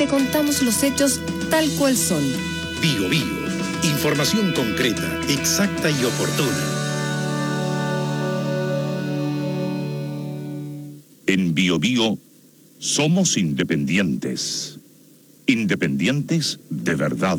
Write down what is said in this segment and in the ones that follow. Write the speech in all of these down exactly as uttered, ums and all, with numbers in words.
te contamos los hechos tal cual son. Bio Bio, información concreta, exacta y oportuna. En Bio Bio somos independientes. Independientes de verdad.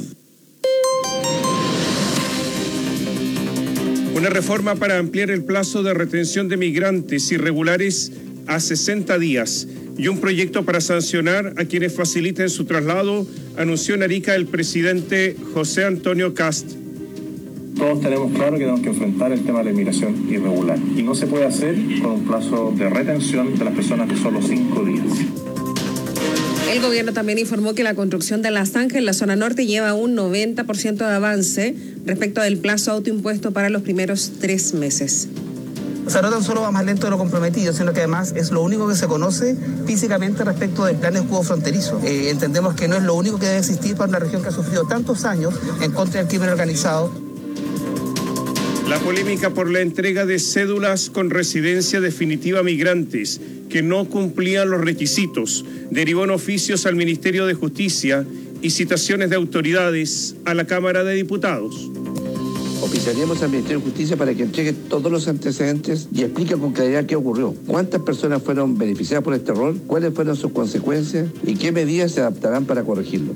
Una reforma para ampliar el plazo de retención de migrantes irregulares a sesenta días y un proyecto para sancionar a quienes faciliten su traslado, anunció en Arica el presidente José Antonio Kast. Todos tenemos claro que tenemos que enfrentar el tema de la inmigración irregular y no se puede hacer con un plazo de retención de las personas de solo cinco días. El gobierno también informó que la construcción de la zanja en la zona norte lleva un noventa por ciento de avance respecto del plazo autoimpuesto para los primeros tres meses. O sea, no tan solo va más lento de lo comprometido, sino que además es lo único que se conoce físicamente respecto del plan de escudo fronterizo. Eh, entendemos que no es lo único que debe existir para una región que ha sufrido tantos años en contra del crimen organizado. La polémica por la entrega de cédulas con residencia definitiva a migrantes que no cumplían los requisitos derivó en oficios al Ministerio de Justicia y citaciones de autoridades a la Cámara de Diputados. Oficiaríamos al Ministerio de Justicia para que entregue todos los antecedentes y explique con claridad qué ocurrió. ¿Cuántas personas fueron beneficiadas por este error? ¿Cuáles fueron sus consecuencias? ¿Y qué medidas se adaptarán para corregirlo?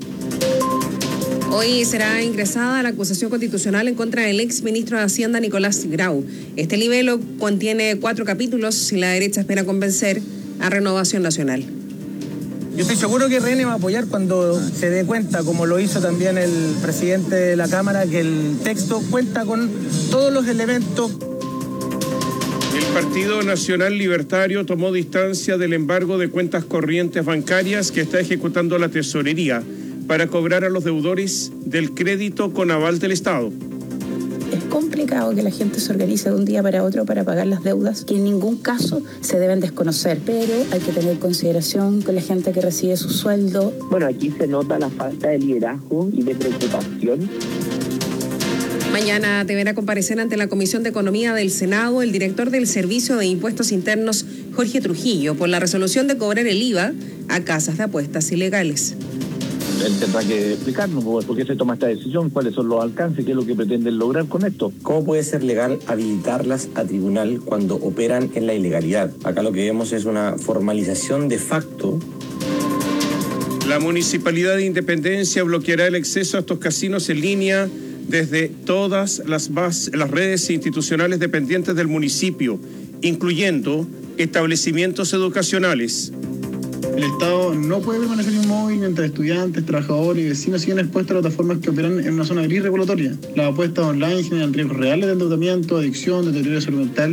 Hoy será ingresada la acusación constitucional en contra del ex ministro de Hacienda, Nicolás Grau. Este libelo contiene cuatro capítulos y la derecha espera convencer a Renovación Nacional. Yo estoy seguro que R N va a apoyar cuando se dé cuenta, como lo hizo también el presidente de la Cámara, que el texto cuenta con todos los elementos. El Partido Nacional Libertario tomó distancia del embargo de cuentas corrientes bancarias que está ejecutando la Tesorería para cobrar a los deudores del crédito con aval del Estado. Es complicado que la gente se organice de un día para otro para pagar las deudas, que en ningún caso se deben desconocer, pero hay que tener consideración con la gente que recibe su sueldo. Bueno, aquí se nota la falta de liderazgo y de preocupación. Mañana deberá comparecer ante la Comisión de Economía del Senado el director del Servicio de Impuestos Internos, Jorge Trujillo, por la resolución de cobrar el I V A a casas de apuestas ilegales. Él tendrá que explicarnos por qué se toma esta decisión, cuáles son los alcances, qué es lo que pretenden lograr con esto. ¿Cómo puede ser legal habilitarlas a tribunal cuando operan en la ilegalidad? Acá lo que vemos es una formalización de facto. La Municipalidad de Independencia bloqueará el acceso a estos casinos en línea desde todas las, base, las redes institucionales dependientes del municipio, incluyendo establecimientos educacionales. El Estado no puede permanecer inmóvil mientras estudiantes, trabajadores y vecinos siguen expuestos a plataformas que operan en una zona gris regulatoria. Las apuestas online generan riesgos reales de endeudamiento, adicción, deterioro de salud mental.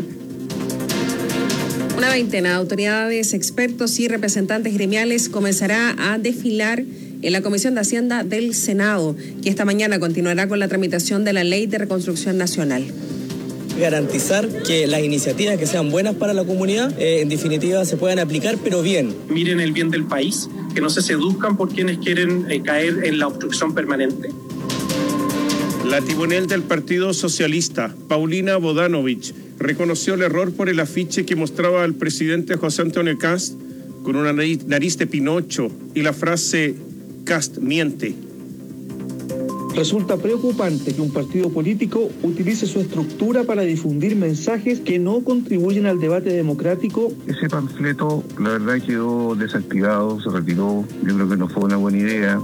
Una veintena de autoridades, expertos y representantes gremiales comenzará a desfilar en la Comisión de Hacienda del Senado, que esta mañana continuará con la tramitación de la Ley de Reconstrucción Nacional. Garantizar que las iniciativas que sean buenas para la comunidad, eh, en definitiva, se puedan aplicar, pero bien. Miren el bien del país, que no se seduzcan por quienes quieren eh, caer en la obstrucción permanente. La timonel del Partido Socialista, Paulina Bodanovich, reconoció el error por el afiche que mostraba al presidente José Antonio Kast con una nariz, nariz de Pinocho y la frase "Kast miente". Resulta preocupante que un partido político utilice su estructura para difundir mensajes que no contribuyen al debate democrático. Ese panfleto, la verdad, quedó desactivado, se retiró. Yo creo que no fue una buena idea.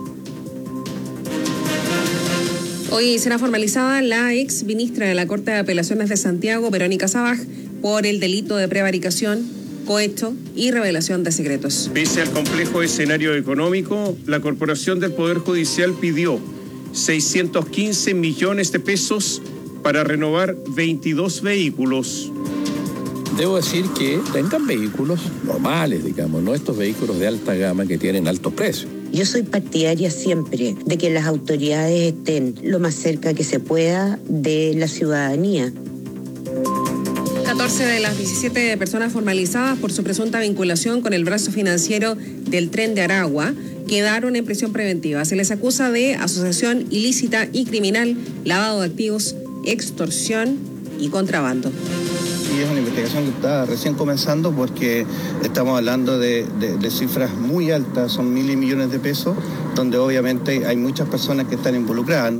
Hoy será formalizada la ex ministra de la Corte de Apelaciones de Santiago, Verónica Sabaj, por el delito de prevaricación, cohecho y revelación de secretos. Pese al complejo escenario económico, la Corporación del Poder Judicial pidió seiscientos quince millones de pesos para renovar veintidós vehículos. Debo decir que tengan vehículos normales, digamos, no estos vehículos de alta gama que tienen altos precios. Yo soy partidaria siempre de que las autoridades estén lo más cerca que se pueda de la ciudadanía. catorce de las diecisiete personas formalizadas por su presunta vinculación con el brazo financiero del Tren de Aragua quedaron en prisión preventiva. Se les acusa de asociación ilícita y criminal, lavado de activos, extorsión y contrabando. sí es una investigación que está recién comenzando porque estamos hablando de, de, de cifras muy altas, son mil y millones de pesos, donde obviamente hay muchas personas que están involucradas.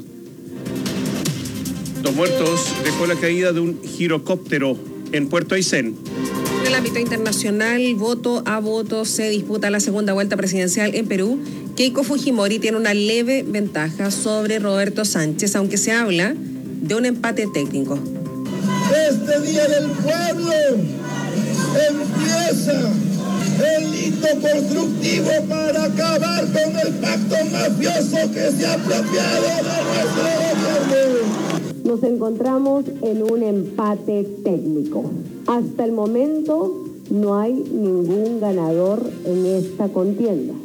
Dos muertos dejó la caída de un girocóptero en Puerto Aysén. En el ámbito internacional, voto a voto se disputa la segunda vuelta presidencial en Perú. Keiko Fujimori tiene una leve ventaja sobre Roberto Sánchez, aunque se habla de un empate técnico. Este Día del Pueblo empieza el hito constructivo para acabar con el pacto mafioso que se ha apropiado de nuestro gobierno. Nos encontramos en un empate técnico. Hasta el momento no hay ningún ganador en esta contienda.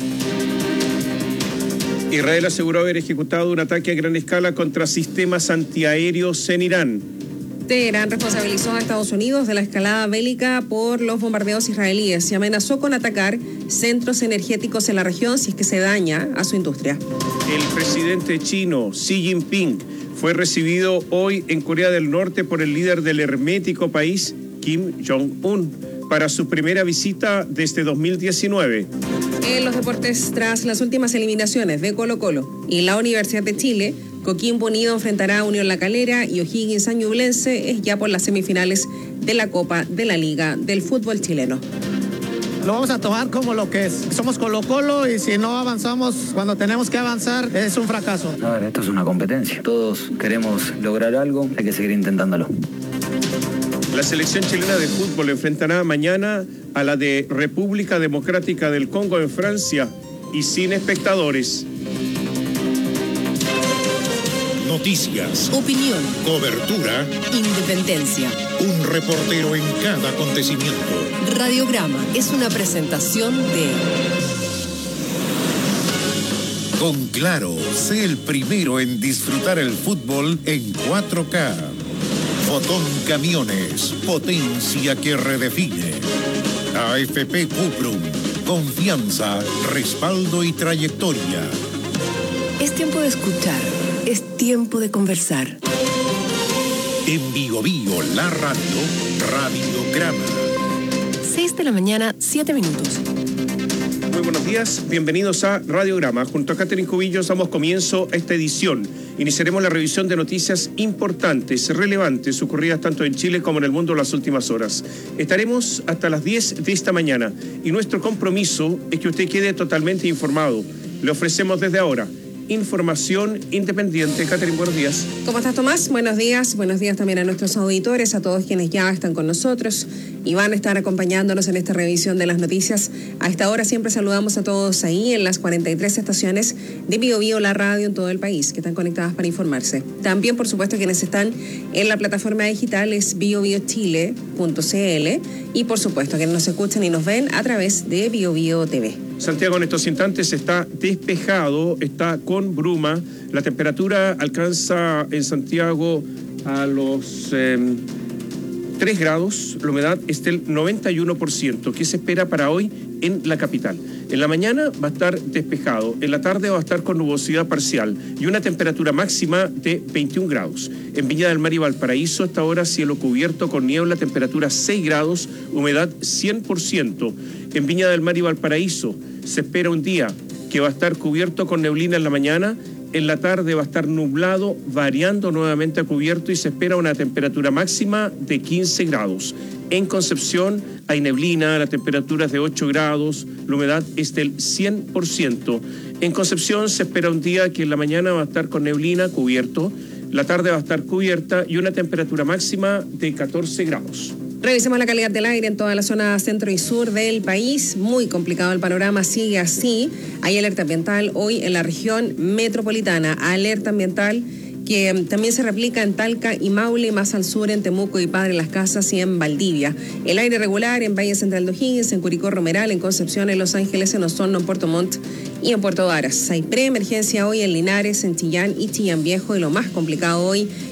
Israel aseguró haber ejecutado un ataque a gran escala contra sistemas antiaéreos en Irán. Teherán responsabilizó a Estados Unidos de la escalada bélica por los bombardeos israelíes y amenazó con atacar centros energéticos en la región si es que se daña a su industria. El presidente chino Xi Jinping fue recibido hoy en Corea del Norte por el líder del hermético país, Kim Jong-un, para su primera visita desde dos mil diecinueve. En los deportes, tras las últimas eliminaciones de Colo-Colo y la Universidad de Chile, Coquimbo Unido enfrentará a Unión La Calera y O'Higgins Ñublense es ya por las semifinales de la Copa de la Liga del fútbol chileno. Lo vamos a tomar como lo que es. Somos Colo-Colo y si no avanzamos cuando tenemos que avanzar es un fracaso. A ver, esto es una competencia. Todos queremos lograr algo, hay que seguir intentándolo. La selección chilena de fútbol enfrentará mañana a la de República Democrática del Congo en Francia y sin espectadores. Noticias, opinión, cobertura, independencia. Un reportero en cada acontecimiento. Radiograma es una presentación de... Con Claro, sé el primero en disfrutar el fútbol en cuatro K. Fotón Camiones, potencia que redefine. A F P Cuprum, confianza, respaldo y trayectoria. Es tiempo de escuchar, es tiempo de conversar. En Bio Bio, la radio, Radiograma. seis de la mañana, siete minutos. Muy buenos días, bienvenidos a Radiograma. Junto a Catherine Cubillos damos comienzo a esta edición. Iniciaremos la revisión de noticias importantes, relevantes, ocurridas tanto en Chile como en el mundo en las últimas horas. Estaremos hasta las diez de esta mañana y nuestro compromiso es que usted quede totalmente informado. Le ofrecemos desde ahora información independiente. Catherine, buenos días. ¿Cómo estás, Tomás? Buenos días. Buenos días también a nuestros auditores, a todos quienes ya están con nosotros y van a estar acompañándonos en esta revisión de las noticias. A esta hora siempre saludamos a todos ahí en las cuarenta y tres estaciones de Bio Bio, la radio en todo el país, que están conectadas para informarse. También, por supuesto, quienes están en la plataforma digital es bio bio chile punto c l y, por supuesto, quienes nos escuchan y nos ven a través de Bio Bio T V. Santiago en estos instantes está despejado, está con bruma. La temperatura alcanza en Santiago a los eh, tres grados. La humedad es del noventa y uno por ciento. ¿Qué se espera para hoy en la capital? En la mañana va a estar despejado, en la tarde va a estar con nubosidad parcial y una temperatura máxima de veintiún grados. En Viña del Mar y Valparaíso, hasta ahora cielo cubierto con niebla, temperatura seis grados, humedad cien por ciento. En Viña del Mar y Valparaíso se espera un día que va a estar cubierto con neblina en la mañana, en la tarde va a estar nublado, variando nuevamente a cubierto y se espera una temperatura máxima de quince grados. En Concepción hay neblina, la temperatura es de ocho grados, la humedad es del cien por ciento. En Concepción se espera un día que en la mañana va a estar con neblina, cubierto, la tarde va a estar cubierta y una temperatura máxima de catorce grados. Revisemos la calidad del aire en toda la zona centro y sur del país. Muy complicado el panorama, sigue así. Hay alerta ambiental hoy en la región metropolitana. Alerta ambiental que también se replica en Talca y Maule, más al sur en Temuco y Padre Las Casas y en Valdivia. El aire regular en Valle Central de O'Higgins, en Curicó Romeral, en Concepción, en Los Ángeles, en Osorno, en Puerto Montt y en Puerto Varas. Hay preemergencia hoy en Linares, en Chillán y Chillán Viejo, y lo más complicado hoy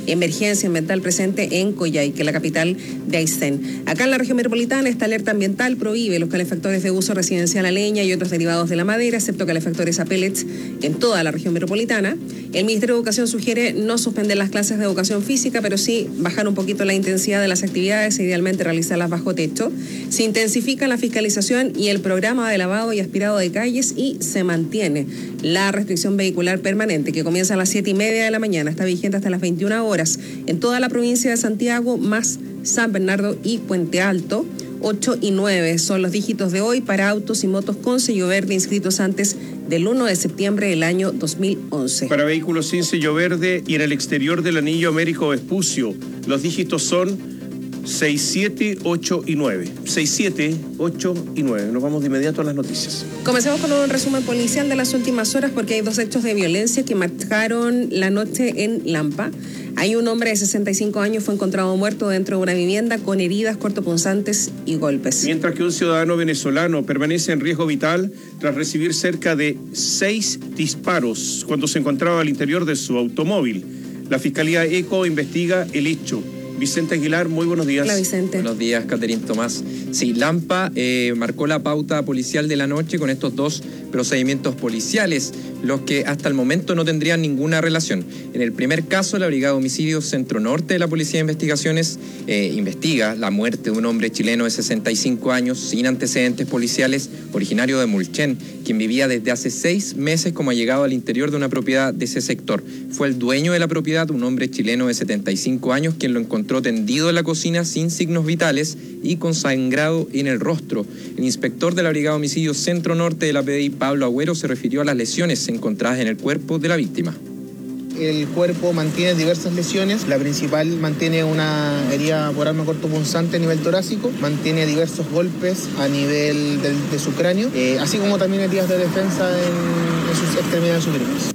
emergencia ambiental presente en Coyhaique, la capital de Aysén. Acá en la región metropolitana, esta alerta ambiental prohíbe los calefactores de uso residencial a leña y otros derivados de la madera, excepto calefactores a pellets en toda la región metropolitana. El Ministerio de Educación sugiere no suspender las clases de educación física, pero sí bajar un poquito la intensidad de las actividades e idealmente realizarlas bajo techo. Se intensifica la fiscalización y el programa de lavado y aspirado de calles y se mantiene la restricción vehicular permanente que comienza a las siete y media de la mañana, está vigente hasta las veintiuna horas en toda la provincia de Santiago, más San Bernardo y Puente Alto. ocho y nueve son los dígitos de hoy para autos y motos con sello verde inscritos antes del uno de septiembre del año dos mil once. Para vehículos sin sello verde y en el exterior del anillo Américo Vespucio, los dígitos son seis, siete, ocho y nueve. seis, siete, ocho y nueve. Nos vamos de inmediato a las noticias. Comencemos con un resumen policial de las últimas horas porque hay dos hechos de violencia que marcaron la noche en Lampa. Hay un hombre de sesenta y cinco años fue encontrado muerto dentro de una vivienda con heridas cortopunzantes y golpes. Mientras que un ciudadano venezolano permanece en riesgo vital tras recibir cerca de seis disparos cuando se encontraba al interior de su automóvil. La Fiscalía ECO investiga el hecho. Vicente Aguilar, muy buenos días. Hola, Vicente. Buenos días, Caterín Tomás. Sí, Lampa eh, marcó la pauta policial de la noche con estos dos procedimientos policiales, los que hasta el momento no tendrían ninguna relación. En el primer caso, la Brigada de Homicidios Centro Norte de la Policía de Investigaciones eh, investiga la muerte de un hombre chileno de sesenta y cinco años sin antecedentes policiales, originario de Mulchen, quien vivía desde hace seis meses como allegado al interior de una propiedad de ese sector. Fue el dueño de la propiedad, un hombre chileno de setenta y cinco años, quien lo encontró tendido en la cocina sin signos vitales y con sangrado en el rostro. El inspector de la Brigada de Homicidios Centro Norte de la P D I, Pablo Agüero, se refirió a las lesiones encontradas en el cuerpo de la víctima. El cuerpo mantiene diversas lesiones, la principal mantiene una herida por arma cortopunzante a nivel torácico, mantiene diversos golpes a nivel del, de su cráneo, eh, así como también heridas de defensa en, en sus extremidades superiores.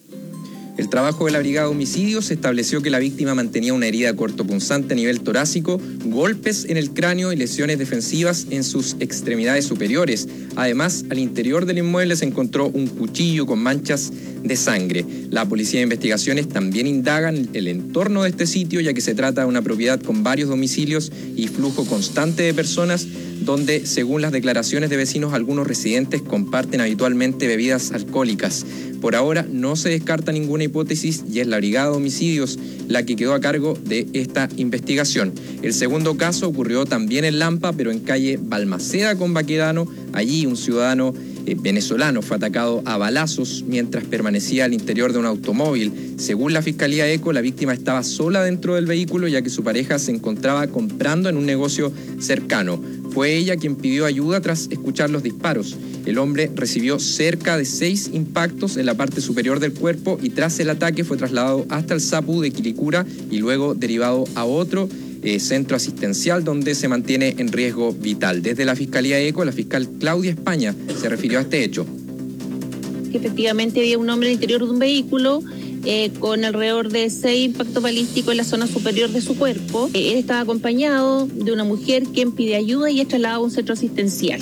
El trabajo de la Brigada de Homicidios estableció que la víctima mantenía una herida cortopunzante a nivel torácico, golpes en el cráneo y lesiones defensivas en sus extremidades superiores. Además, al interior del inmueble se encontró un cuchillo con manchas de sangre. La Policía de Investigaciones también indaga en el entorno de este sitio, ya que se trata de una propiedad con varios domicilios y flujo constante de personas, donde, según las declaraciones de vecinos, algunos residentes comparten habitualmente bebidas alcohólicas. Por ahora no se descarta ninguna hipótesis y es la Brigada de Homicidios la que quedó a cargo de esta investigación. El segundo caso ocurrió también en Lampa, pero en calle Balmaceda con Baquedano. Allí un ciudadano eh, venezolano fue atacado a balazos mientras permanecía al interior de un automóvil. Según la Fiscalía ECO, la víctima estaba sola dentro del vehículo ya que su pareja se encontraba comprando en un negocio cercano. Fue ella quien pidió ayuda tras escuchar los disparos. El hombre recibió cerca de seis impactos en la parte superior del cuerpo y tras el ataque fue trasladado hasta el SAPU de Quilicura y luego derivado a otro eh, centro asistencial donde se mantiene en riesgo vital. Desde la Fiscalía ECO, la fiscal Claudia España se refirió a este hecho. Efectivamente había un hombre al interior de un vehículo Eh, con alrededor de seis impactos balísticos en la zona superior de su cuerpo. Eh, él estaba acompañado de una mujer quien pide ayuda y es trasladado a un centro asistencial.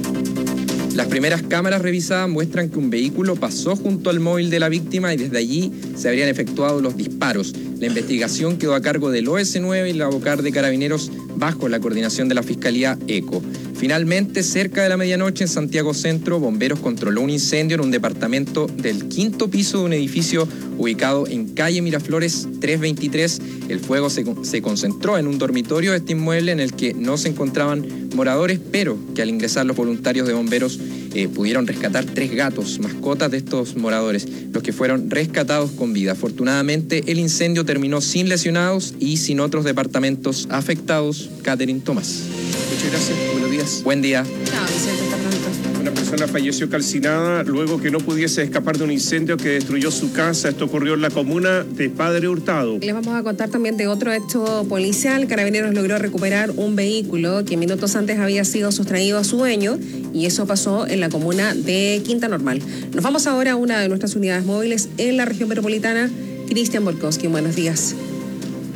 Las primeras cámaras revisadas muestran que un vehículo pasó junto al móvil de la víctima y desde allí se habrían efectuado los disparos. La investigación quedó a cargo del O S nueve y la Bocar de Carabineros bajo la coordinación de la Fiscalía ECO. Finalmente, cerca de la medianoche en Santiago Centro, bomberos controló un incendio en un departamento del quinto piso de un edificio ubicado en calle Miraflores trescientos veintitrés. El fuego se, se concentró en un dormitorio de este inmueble en el que no se encontraban moradores, pero que al ingresar los voluntarios de bomberos eh, pudieron rescatar tres gatos, mascotas de estos moradores, los que fueron rescatados con vida. Afortunadamente, el incendio terminó sin lesionados y sin otros departamentos afectados. Caterín Tomás. Muchas gracias. Buenos días. Buen día. Chao, Vicente, hasta pronto. Una persona falleció calcinada luego que no pudiese escapar de un incendio que destruyó su casa. Esto ocurrió en la comuna de Padre Hurtado. Les vamos a contar también de otro hecho policial. Carabineros logró recuperar un vehículo que minutos antes había sido sustraído a su dueño y eso pasó en la comuna de Quinta Normal. Nos vamos ahora a una de nuestras unidades móviles en la región metropolitana. Cristian Borkowski, buenos días.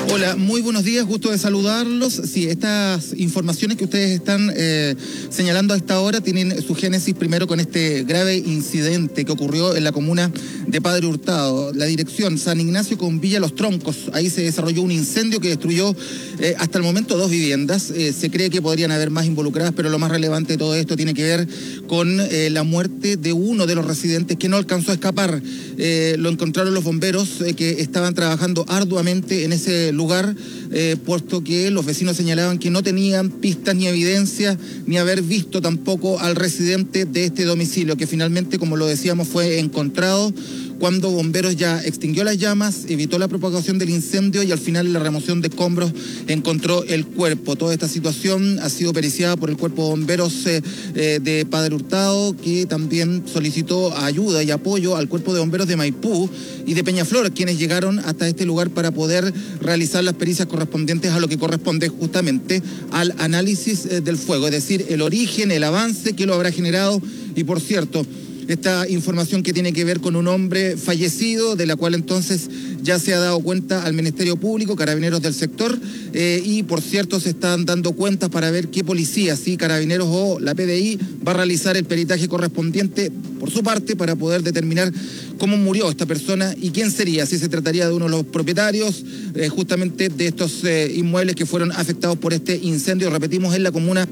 Hola, muy buenos días, gusto de saludarlos. Sí, estas informaciones que ustedes están eh, señalando a esta hora tienen su génesis primero con este grave incidente que ocurrió en la comuna de Padre Hurtado, la dirección San Ignacio con Villa Los Troncos. Ahí se desarrolló un incendio que destruyó eh, hasta el momento dos viviendas. Eh, se cree que podrían haber más involucradas, pero lo más relevante de todo esto tiene que ver con eh, la muerte de uno de los residentes que no alcanzó a escapar. Eh, lo encontraron los bomberos eh, que estaban trabajando arduamente en ese lugar, eh, puesto que los vecinos señalaban que no tenían pistas ni evidencia, ni haber visto tampoco al residente de este domicilio, que finalmente, como lo decíamos, fue encontrado cuando bomberos ya extinguió las llamas, evitó la propagación del incendio y al final la remoción de escombros encontró el cuerpo. Toda esta situación ha sido periciada por el Cuerpo de Bomberos eh, eh, de Padre Hurtado, que también solicitó ayuda y apoyo al Cuerpo de Bomberos de Maipú y de Peñaflor, quienes llegaron hasta este lugar para poder realizar las pericias correspondientes a lo que corresponde justamente al análisis eh, del fuego, es decir, el origen, el avance que lo habrá generado. Y por cierto, esta información que tiene que ver con un hombre fallecido, de la cual entonces ya se ha dado cuenta al Ministerio Público, Carabineros del sector, eh, y por cierto se están dando cuentas para ver qué policía, si Carabineros o la P D I, va a realizar el peritaje correspondiente por su parte para poder determinar cómo murió esta persona y quién sería, si se trataría de uno de los propietarios eh, justamente de estos eh, inmuebles que fueron afectados por este incendio, repetimos, en la comuna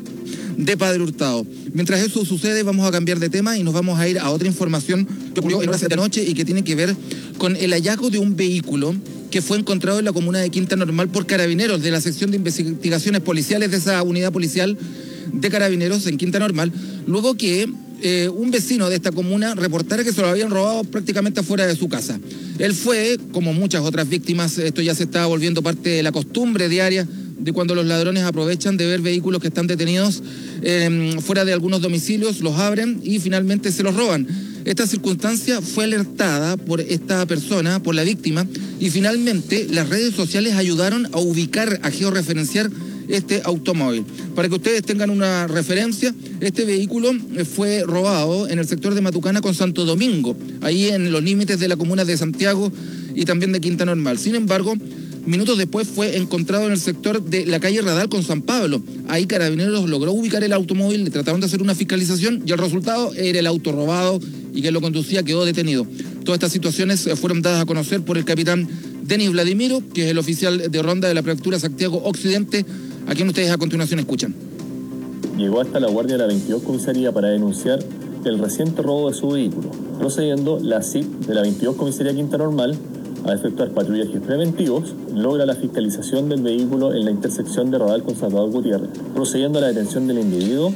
de Padre Hurtado. Mientras eso sucede, vamos a cambiar de tema y nos vamos a ir a otra información que ocurrió en horas de la noche y que tiene que ver con el hallazgo de un vehículo que fue encontrado en la comuna de Quinta Normal por Carabineros de la sección de investigaciones policiales de esa unidad policial de Carabineros en Quinta Normal, luego que eh, un vecino de esta comuna reportara que se lo habían robado prácticamente afuera de su casa. Él fue, como muchas otras víctimas, esto ya se está volviendo parte de la costumbre diaria de cuando los ladrones aprovechan de ver vehículos que están detenidos eh, fuera de algunos domicilios, los abren y finalmente se los roban. Esta circunstancia fue alertada por esta persona, por la víctima, y finalmente las redes sociales ayudaron a ubicar, a georreferenciar este automóvil. Para que ustedes tengan una referencia, este vehículo fue robado en el sector de Matucana con Santo Domingo, ahí en los límites de la comuna de Santiago y también de Quinta Normal. Sin embargo, minutos después fue encontrado en el sector de la calle Radal con San Pablo. Ahí Carabineros logró ubicar el automóvil, le trataron de hacer una fiscalización y el resultado era el auto robado y quien lo conducía quedó detenido. Todas estas situaciones fueron dadas a conocer por el capitán Denis Vladimiro, que es el oficial de ronda de la Prefectura Santiago Occidente, a quien ustedes a continuación escuchan. Llegó hasta la guardia de la veintidós Comisaría para denunciar el reciente robo de su vehículo. Procediendo, la C I P de la veintidós Comisaría Quinta Normal a efectuar patrullajes preventivos, logra la fiscalización del vehículo en la intersección de Radal con Salvador Gutiérrez, procediendo a la detención del individuo.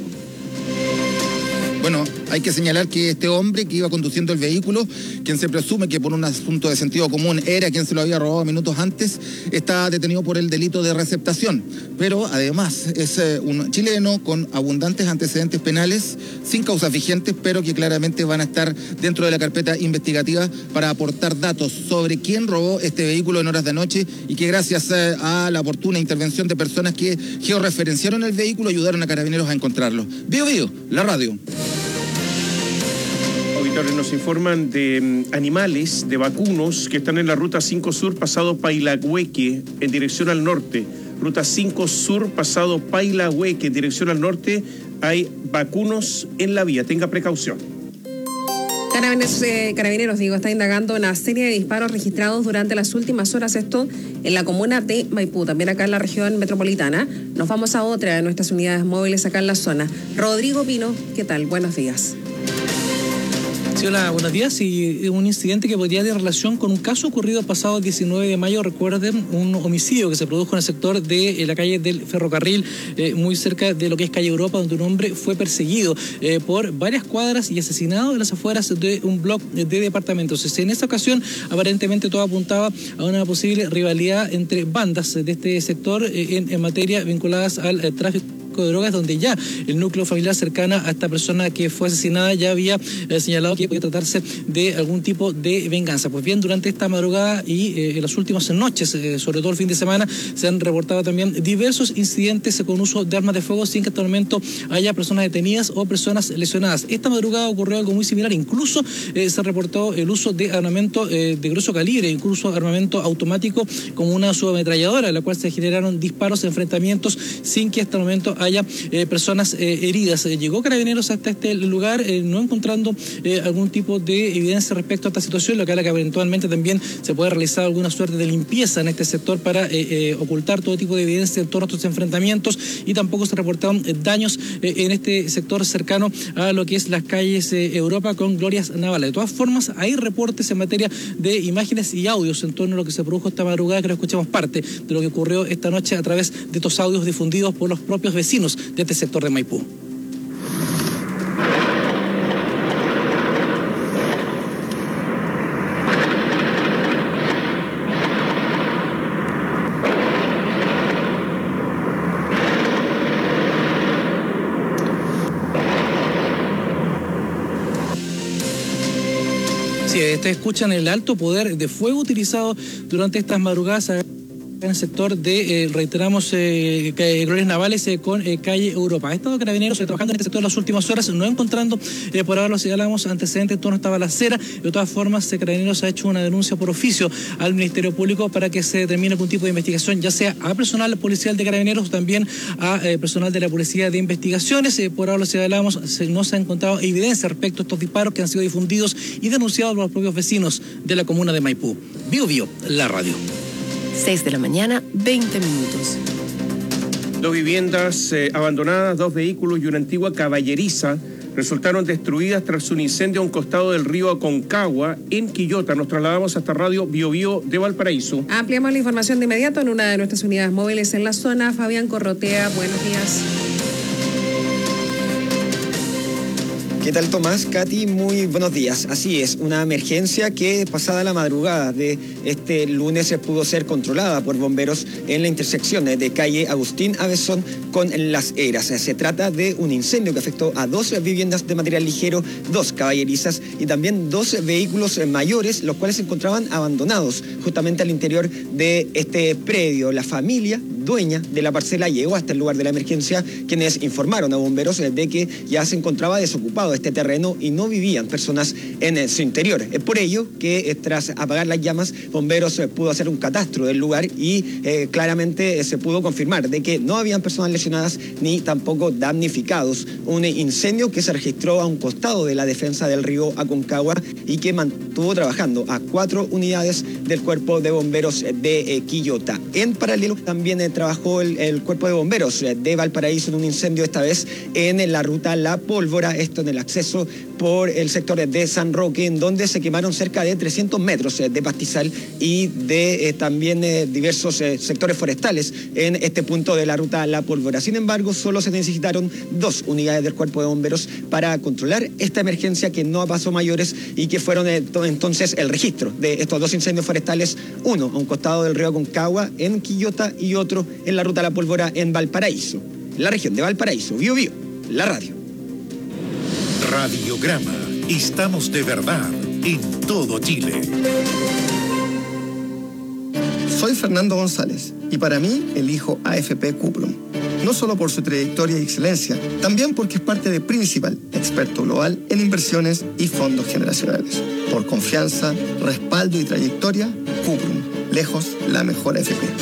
Bueno, hay que señalar que este hombre que iba conduciendo el vehículo, quien se presume que por un asunto de sentido común era quien se lo había robado minutos antes, está detenido por el delito de receptación. Pero además es eh, un chileno con abundantes antecedentes penales, sin causas vigentes, pero que claramente van a estar dentro de la carpeta investigativa para aportar datos sobre quién robó este vehículo en horas de noche y que gracias eh, a la oportuna intervención de personas que georreferenciaron el vehículo ayudaron a Carabineros a encontrarlo. Bio Bio, la radio. Nos informan de animales, de vacunos que están en la ruta cinco Sur pasado Pailagüeque en dirección al norte. Ruta cinco Sur pasado Pailagüeque en dirección al norte. Hay vacunos en la vía, tenga precaución. Carabineros, eh, Carabineros, digo, está indagando una serie de disparos registrados durante las últimas horas, esto en la comuna de Maipú, también acá en la región metropolitana. Nos vamos a otra de nuestras unidades móviles acá en la zona. Rodrigo Pino, ¿qué tal? Buenos días. Sí, hola, buenos días. Y un incidente que podría tener relación con un caso ocurrido el pasado diecinueve de mayo, recuerden, un homicidio que se produjo en el sector de eh, la calle del Ferrocarril, eh, muy cerca de lo que es calle Europa, donde un hombre fue perseguido eh, por varias cuadras y asesinado en las afueras de un bloque de departamentos. En esta ocasión, aparentemente todo apuntaba a una posible rivalidad entre bandas de este sector eh, en, en materia vinculadas al eh, tráfico tráfico de drogas, donde ya el núcleo familiar cercana a esta persona que fue asesinada ya había eh, señalado que podía tratarse de algún tipo de venganza. Pues bien, durante esta madrugada y eh, en las últimas noches, eh, sobre todo el fin de semana, se han reportado también diversos incidentes con uso de armas de fuego sin que hasta el momento haya personas detenidas o personas lesionadas. Esta madrugada ocurrió algo muy similar, incluso eh, se reportó el uso de armamento eh, de grueso calibre, incluso armamento automático como una subametralladora, en la cual se generaron disparos, enfrentamientos sin que hasta el momento haya eh, personas eh, heridas. Eh, llegó Carabineros hasta este lugar eh, no encontrando eh, algún tipo de evidencia respecto a esta situación, lo que habla que eventualmente también se puede realizar alguna suerte de limpieza en este sector para eh, eh, ocultar todo tipo de evidencia en torno a estos enfrentamientos, y tampoco se reportaron eh, daños eh, en este sector cercano a lo que es las calles eh, Europa con glorias navales. De todas formas, hay reportes en materia de imágenes y audios en torno a lo que se produjo esta madrugada, que lo escuchamos parte de lo que ocurrió esta noche a través de estos audios difundidos por los propios vecinos de este sector de Maipú. Ustedes escuchan el alto poder de fuego utilizado durante estas madrugadas en el sector de, eh, reiteramos, eh, glorias navales eh, con eh, calle Europa. Ha estado Carabineros eh, trabajando en este sector en las últimas horas, no encontrando, eh, por ahora lo señalamos, antecedentes en torno a esta balacera. De todas formas, eh, Carabineros ha hecho una denuncia por oficio al Ministerio Público para que se determine algún tipo de investigación, ya sea a personal policial de Carabineros o también a eh, personal de la Policía de Investigaciones. Eh, por ahora lo señalamos, se, no se ha encontrado evidencia respecto a estos disparos que han sido difundidos y denunciados por los propios vecinos de la comuna de Maipú. Bio Bio, la radio. seis de la mañana, veinte minutos. Dos viviendas eh, abandonadas, dos vehículos y una antigua caballeriza resultaron destruidas tras un incendio a un costado del río Aconcagua, en Quillota. Nos trasladamos hasta Radio Bio Bio de Valparaíso. Ampliamos la información de inmediato en una de nuestras unidades móviles en la zona. Fabián Corrotea, buenos días. ¿Qué tal, Tomás? Katy, muy buenos días. Así es, una emergencia que pasada la madrugada de este lunes pudo ser controlada por bomberos en la intersección de calle Agustín Avezón con Las Heras. Se trata de un incendio que afectó a dos viviendas de material ligero, dos caballerizas y también dos vehículos mayores, los cuales se encontraban abandonados justamente al interior de este predio. La familia dueña de la parcela llegó hasta el lugar de la emergencia, quienes informaron a bomberos de que ya se encontraba desocupado este terreno y no vivían personas en su interior. Es por ello que tras apagar las llamas, bomberos pudo hacer un catastro del lugar y eh, claramente se pudo confirmar de que no habían personas lesionadas ni tampoco damnificados. Un incendio que se registró a un costado de la defensa del río Aconcagua y que mantuvo trabajando a cuatro unidades del cuerpo de bomberos de eh, Quillota. En paralelo también eh, trabajó el, el cuerpo de bomberos de Valparaíso en un incendio, esta vez en la ruta La Pólvora, esto en el acceso por el sector de San Roque, en donde se quemaron cerca de trescientos metros de pastizal y de eh, también eh, diversos eh, sectores forestales en este punto de la ruta La Pólvora. Sin embargo, solo se necesitaron dos unidades del cuerpo de bomberos para controlar esta emergencia, que no pasó mayores y que fueron eh, entonces el registro de estos dos incendios forestales, uno a un costado del río Aconcagua en Quillota y otro en la ruta La Pólvora en Valparaíso. La región de Valparaíso, Bio Bio, la radio. Radiograma. Estamos de verdad en todo Chile. Soy Fernando González y para mí elijo A F P Cuprum. No solo por su trayectoria y excelencia, también porque es parte de Principal, experto global en inversiones y fondos generacionales. Por confianza, respaldo y trayectoria, Cuprum, lejos la mejor A F P.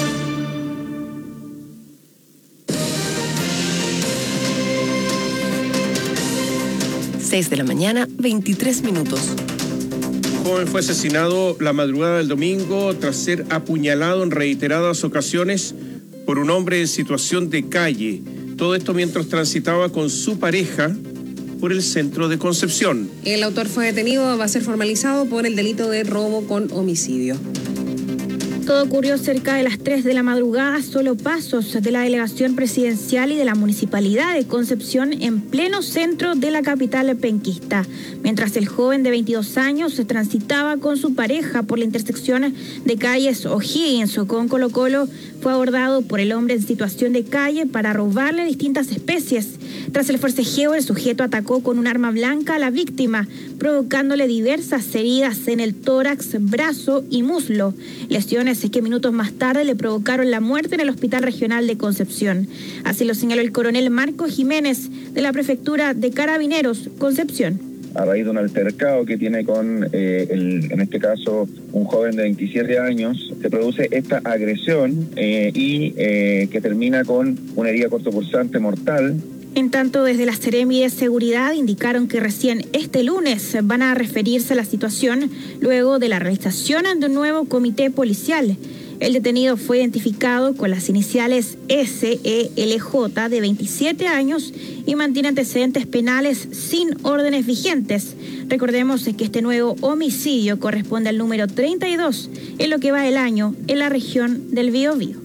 seis de la mañana, veintitrés minutos. Un joven fue asesinado la madrugada del domingo tras ser apuñalado en reiteradas ocasiones por un hombre en situación de calle. Todo esto mientras transitaba con su pareja por el centro de Concepción. El autor fue detenido, va a ser formalizado por el delito de robo con homicidio. Todo ocurrió cerca de las tres de la madrugada, solo pasos de la delegación presidencial y de la municipalidad de Concepción en pleno centro de la capital penquista. Mientras el joven de veintidós años se transitaba con su pareja por la intersección de calles O'Higgins con Colo Colo, fue abordado por el hombre en situación de calle para robarle distintas especies. Tras el forcejeo, el sujeto atacó con un arma blanca a la víctima, provocándole diversas heridas en el tórax, brazo y muslo. Lesiones que minutos más tarde le provocaron la muerte en el Hospital Regional de Concepción. Así lo señaló el coronel Marco Jiménez de la Prefectura de Carabineros, Concepción. A raíz de un altercado que tiene con, eh, el, en este caso, un joven de veintisiete años, se produce esta agresión eh, y eh, que termina con una herida cortopulsante mortal. En tanto, desde la Seremi de Seguridad indicaron que recién este lunes van a referirse a la situación luego de la realización de un nuevo comité policial. El detenido fue identificado con las iniciales S E L J de veintisiete años y mantiene antecedentes penales sin órdenes vigentes. Recordemos que este nuevo homicidio corresponde al número treinta y dos en lo que va el año en la región del Biobío.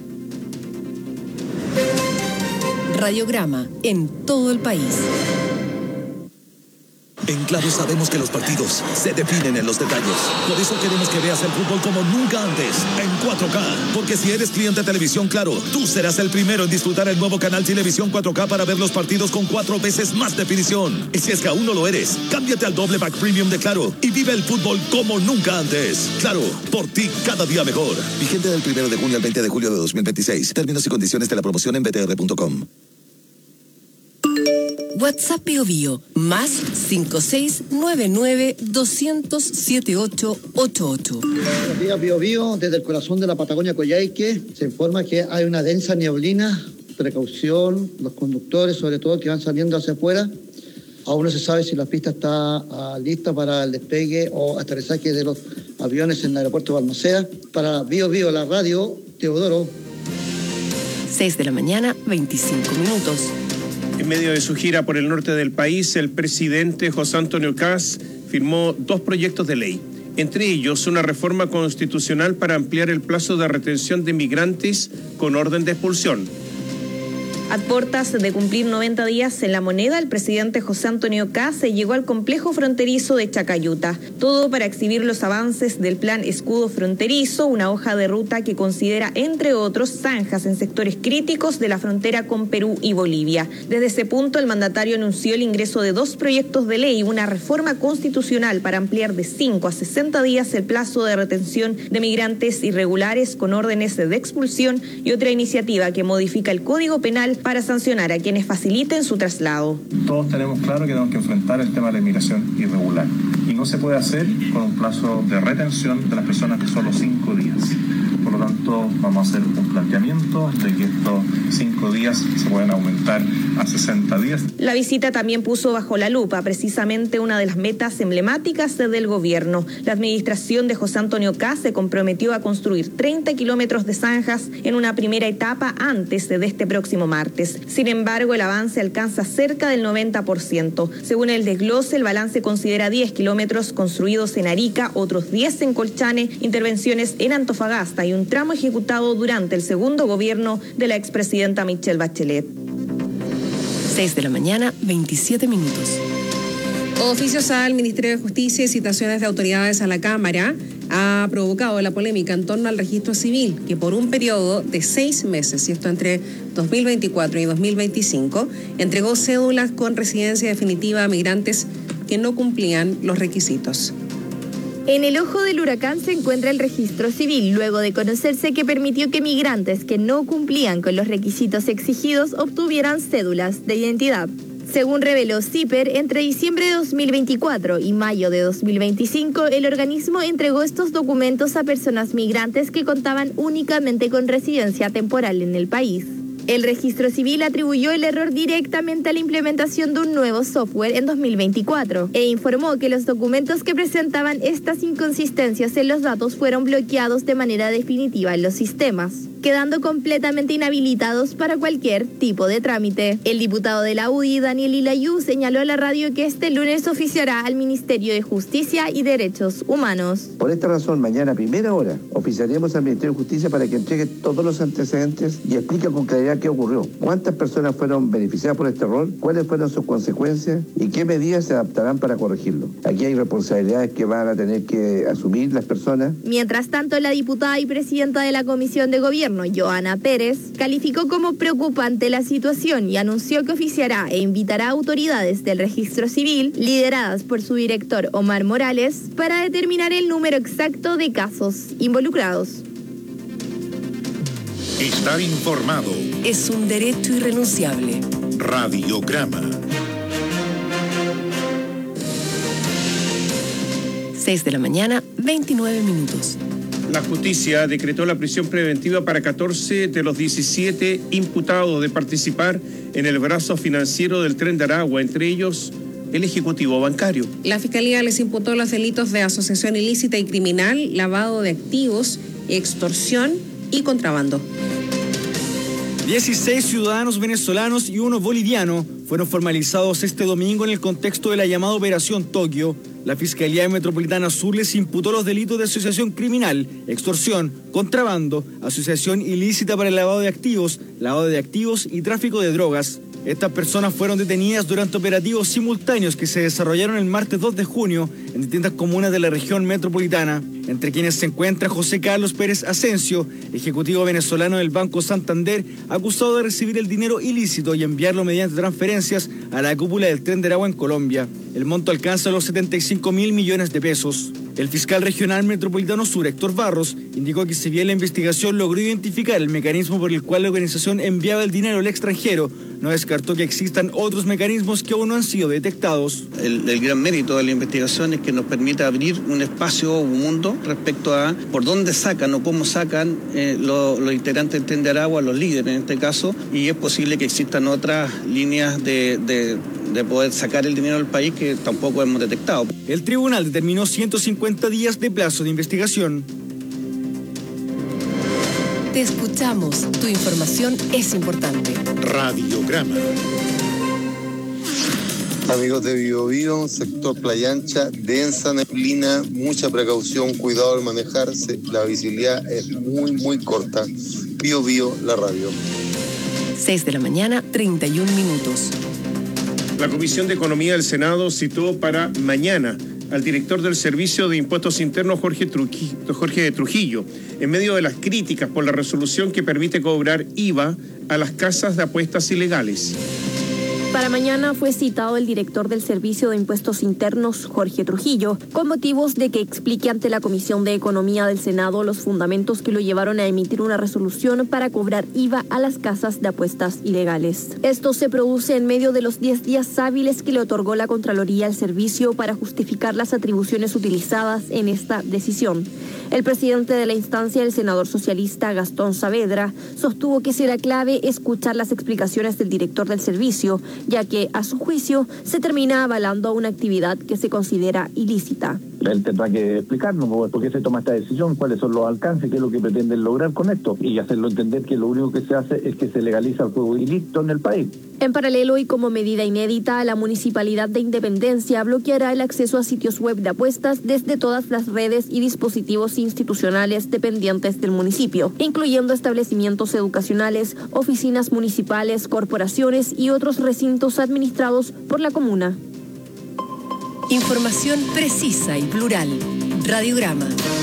Radiograma en todo el país. En Claro sabemos que los partidos se definen en los detalles. Por eso queremos que veas el fútbol como nunca antes, en cuatro K. Porque si eres cliente de Televisión Claro, tú serás el primero en disfrutar el nuevo canal Televisión cuatro K para ver los partidos con cuatro veces más definición. Y si es que aún no lo eres, cámbiate al doble pack premium de Claro y vive el fútbol como nunca antes. Claro, por ti cada día mejor. Vigente del primero de junio al veinte de julio de dos mil veintiséis. Términos y condiciones de la promoción en b t r punto com. WhatsApp Bio Bio, más cinco seis nueve nueve dos cero cero siete ocho ocho ocho. Buenos días, Bio Bio. Desde el corazón de la Patagonia Coyhaique se informa que hay una densa neblina. Precaución, los conductores, sobre todo, que van saliendo hacia afuera. Aún no se sabe si la pista está uh, lista para el despegue o aterrizaje de los aviones en el aeropuerto de Balmaceda. Para Bio Bio, la radio, Teodoro. seis de la mañana, veinticinco minutos. En medio de su gira por el norte del país, el presidente José Antonio Kast firmó dos proyectos de ley. Entre ellos, una reforma constitucional para ampliar el plazo de retención de migrantes con orden de expulsión. A puertas de cumplir noventa días en La Moneda, el presidente José Antonio Kast llegó al complejo fronterizo de Chacayuta. Todo para exhibir los avances del plan Escudo Fronterizo, una hoja de ruta que considera, entre otros, zanjas en sectores críticos de la frontera con Perú y Bolivia. Desde ese punto, el mandatario anunció el ingreso de dos proyectos de ley, una reforma constitucional para ampliar de cinco a sesenta días el plazo de retención de migrantes irregulares con órdenes de expulsión y otra iniciativa que modifica el Código Penal para sancionar a quienes faciliten su traslado. Todos tenemos claro que tenemos que enfrentar el tema de la inmigración irregular y no se puede hacer con un plazo de retención de las personas de solo cinco días. Por lo tanto, vamos a hacer un planteamiento de que estos cinco días se pueden aumentar a sesenta días. La visita también puso bajo la lupa precisamente una de las metas emblemáticas del gobierno. La administración de José Antonio Kast se comprometió a construir treinta kilómetros de zanjas en una primera etapa antes de este próximo martes. Sin embargo, el avance alcanza cerca del noventa por ciento. Según el desglose, el balance considera diez kilómetros construidos en Arica, otros diez en Colchane, intervenciones en Antofagasta y un tramo ejecutado durante el segundo gobierno de la expresidenta Michelle Bachelet. seis de la mañana, veintisiete minutos. Oficios al Ministerio de Justicia y citaciones de autoridades a la Cámara ha provocado la polémica en torno al registro civil, que por un periodo de seis meses, y esto entre dos mil veinticuatro y dos mil veinticinco, entregó cédulas con residencia definitiva a migrantes que no cumplían los requisitos. En el ojo del huracán se encuentra el registro civil, luego de conocerse que permitió que migrantes que no cumplían con los requisitos exigidos obtuvieran cédulas de identidad. Según reveló CIPER, entre diciembre de dos mil veinticuatro y mayo de dos mil veinticinco, el organismo entregó estos documentos a personas migrantes que contaban únicamente con residencia temporal en el país. El registro civil atribuyó el error directamente a la implementación de un nuevo software en dos mil veinticuatro e informó que los documentos que presentaban estas inconsistencias en los datos fueron bloqueados de manera definitiva en los sistemas. quedando completamente inhabilitados para cualquier tipo de trámite. El diputado de la U D I, Daniel Ilayú, señaló a la radio que este lunes oficiará al Ministerio de Justicia y Derechos Humanos. Por esta razón, mañana a primera hora oficiaremos al Ministerio de Justicia para que entregue todos los antecedentes y explique con claridad qué ocurrió, cuántas personas fueron beneficiadas por este error, cuáles fueron sus consecuencias y qué medidas se adaptarán para corregirlo. Aquí hay responsabilidades que van a tener que asumir las personas. Mientras tanto, la diputada y presidenta de la Comisión de Gobierno, Joana Pérez, calificó como preocupante la situación y anunció que oficiará e invitará a autoridades del registro civil, lideradas por su director Omar Morales, para determinar el número exacto de casos involucrados. Estar informado es un derecho irrenunciable. Radiograma. seis de la mañana, veintinueve minutos. La justicia decretó la prisión preventiva para catorce de los diecisiete imputados de participar en el brazo financiero del Tren de Aragua, entre ellos el ejecutivo bancario. La Fiscalía les imputó los delitos de asociación ilícita y criminal, lavado de activos, extorsión y contrabando. dieciséis ciudadanos venezolanos y uno boliviano fueron formalizados este domingo en el contexto de la llamada Operación Tokio. La Fiscalía Metropolitana Sur les imputó los delitos de asociación criminal, extorsión, contrabando, asociación ilícita para el lavado de activos, lavado de activos y tráfico de drogas. Estas personas fueron detenidas durante operativos simultáneos que se desarrollaron el martes dos de junio en distintas comunas de la región metropolitana, entre quienes se encuentra José Carlos Pérez Asensio, ejecutivo venezolano del Banco Santander, acusado de recibir el dinero ilícito y enviarlo mediante transferencias a la cúpula del Tren de Aragua en Colombia. El monto alcanza los setenta y cinco mil millones de pesos. El fiscal regional metropolitano sur, Héctor Barros, indicó que si bien la investigación logró identificar el mecanismo por el cual la organización enviaba el dinero al extranjero, no descartó que existan otros mecanismos que aún no han sido detectados. El, el gran mérito de la investigación es que nos permite abrir un espacio, un mundo, respecto a por dónde sacan o cómo sacan eh, los, los integrantes del Tren de Aragua, los líderes en este caso, y es posible que existan otras líneas de, de, de poder sacar el dinero del país que tampoco hemos detectado. El tribunal determinó ciento cincuenta días de plazo de investigación. Te escuchamos. Tu información es importante. Radiograma. Amigos de Bio Bio, sector Playa Ancha, densa neblina, mucha precaución, cuidado al manejarse, la visibilidad es muy, muy corta. Bio Bio, la radio. seis de la mañana, treinta y un minutos. La Comisión de Economía del Senado citó para mañana al director del Servicio de Impuestos Internos, Jorge Trujillo, Jorge de Trujillo, en medio de las críticas por la resolución que permite cobrar I V A a las casas de apuestas ilegales. Para mañana fue citado el director del Servicio de Impuestos Internos, Jorge Trujillo, con motivos de que explique ante la Comisión de Economía del Senado los fundamentos que lo llevaron a emitir una resolución para cobrar I V A a las casas de apuestas ilegales. Esto se produce en medio de los diez días hábiles que le otorgó la Contraloría al servicio para justificar las atribuciones utilizadas en esta decisión. El presidente de la instancia, el senador socialista Gastón Saavedra, sostuvo que será clave escuchar las explicaciones del director del servicio, ya que, a su juicio, se termina avalando una actividad que se considera ilícita. Él tendrá que explicarnos por qué se toma esta decisión, cuáles son los alcances, qué es lo que pretenden lograr con esto, y hacerlo entender que lo único que se hace es que se legaliza el juego ilícito en el país. En paralelo y como medida inédita, la Municipalidad de Independencia bloqueará el acceso a sitios web de apuestas desde todas las redes y dispositivos institucionales dependientes del municipio, incluyendo establecimientos educacionales, oficinas municipales, corporaciones y otros recintos administrados por la comuna. Información precisa y plural. Radiograma.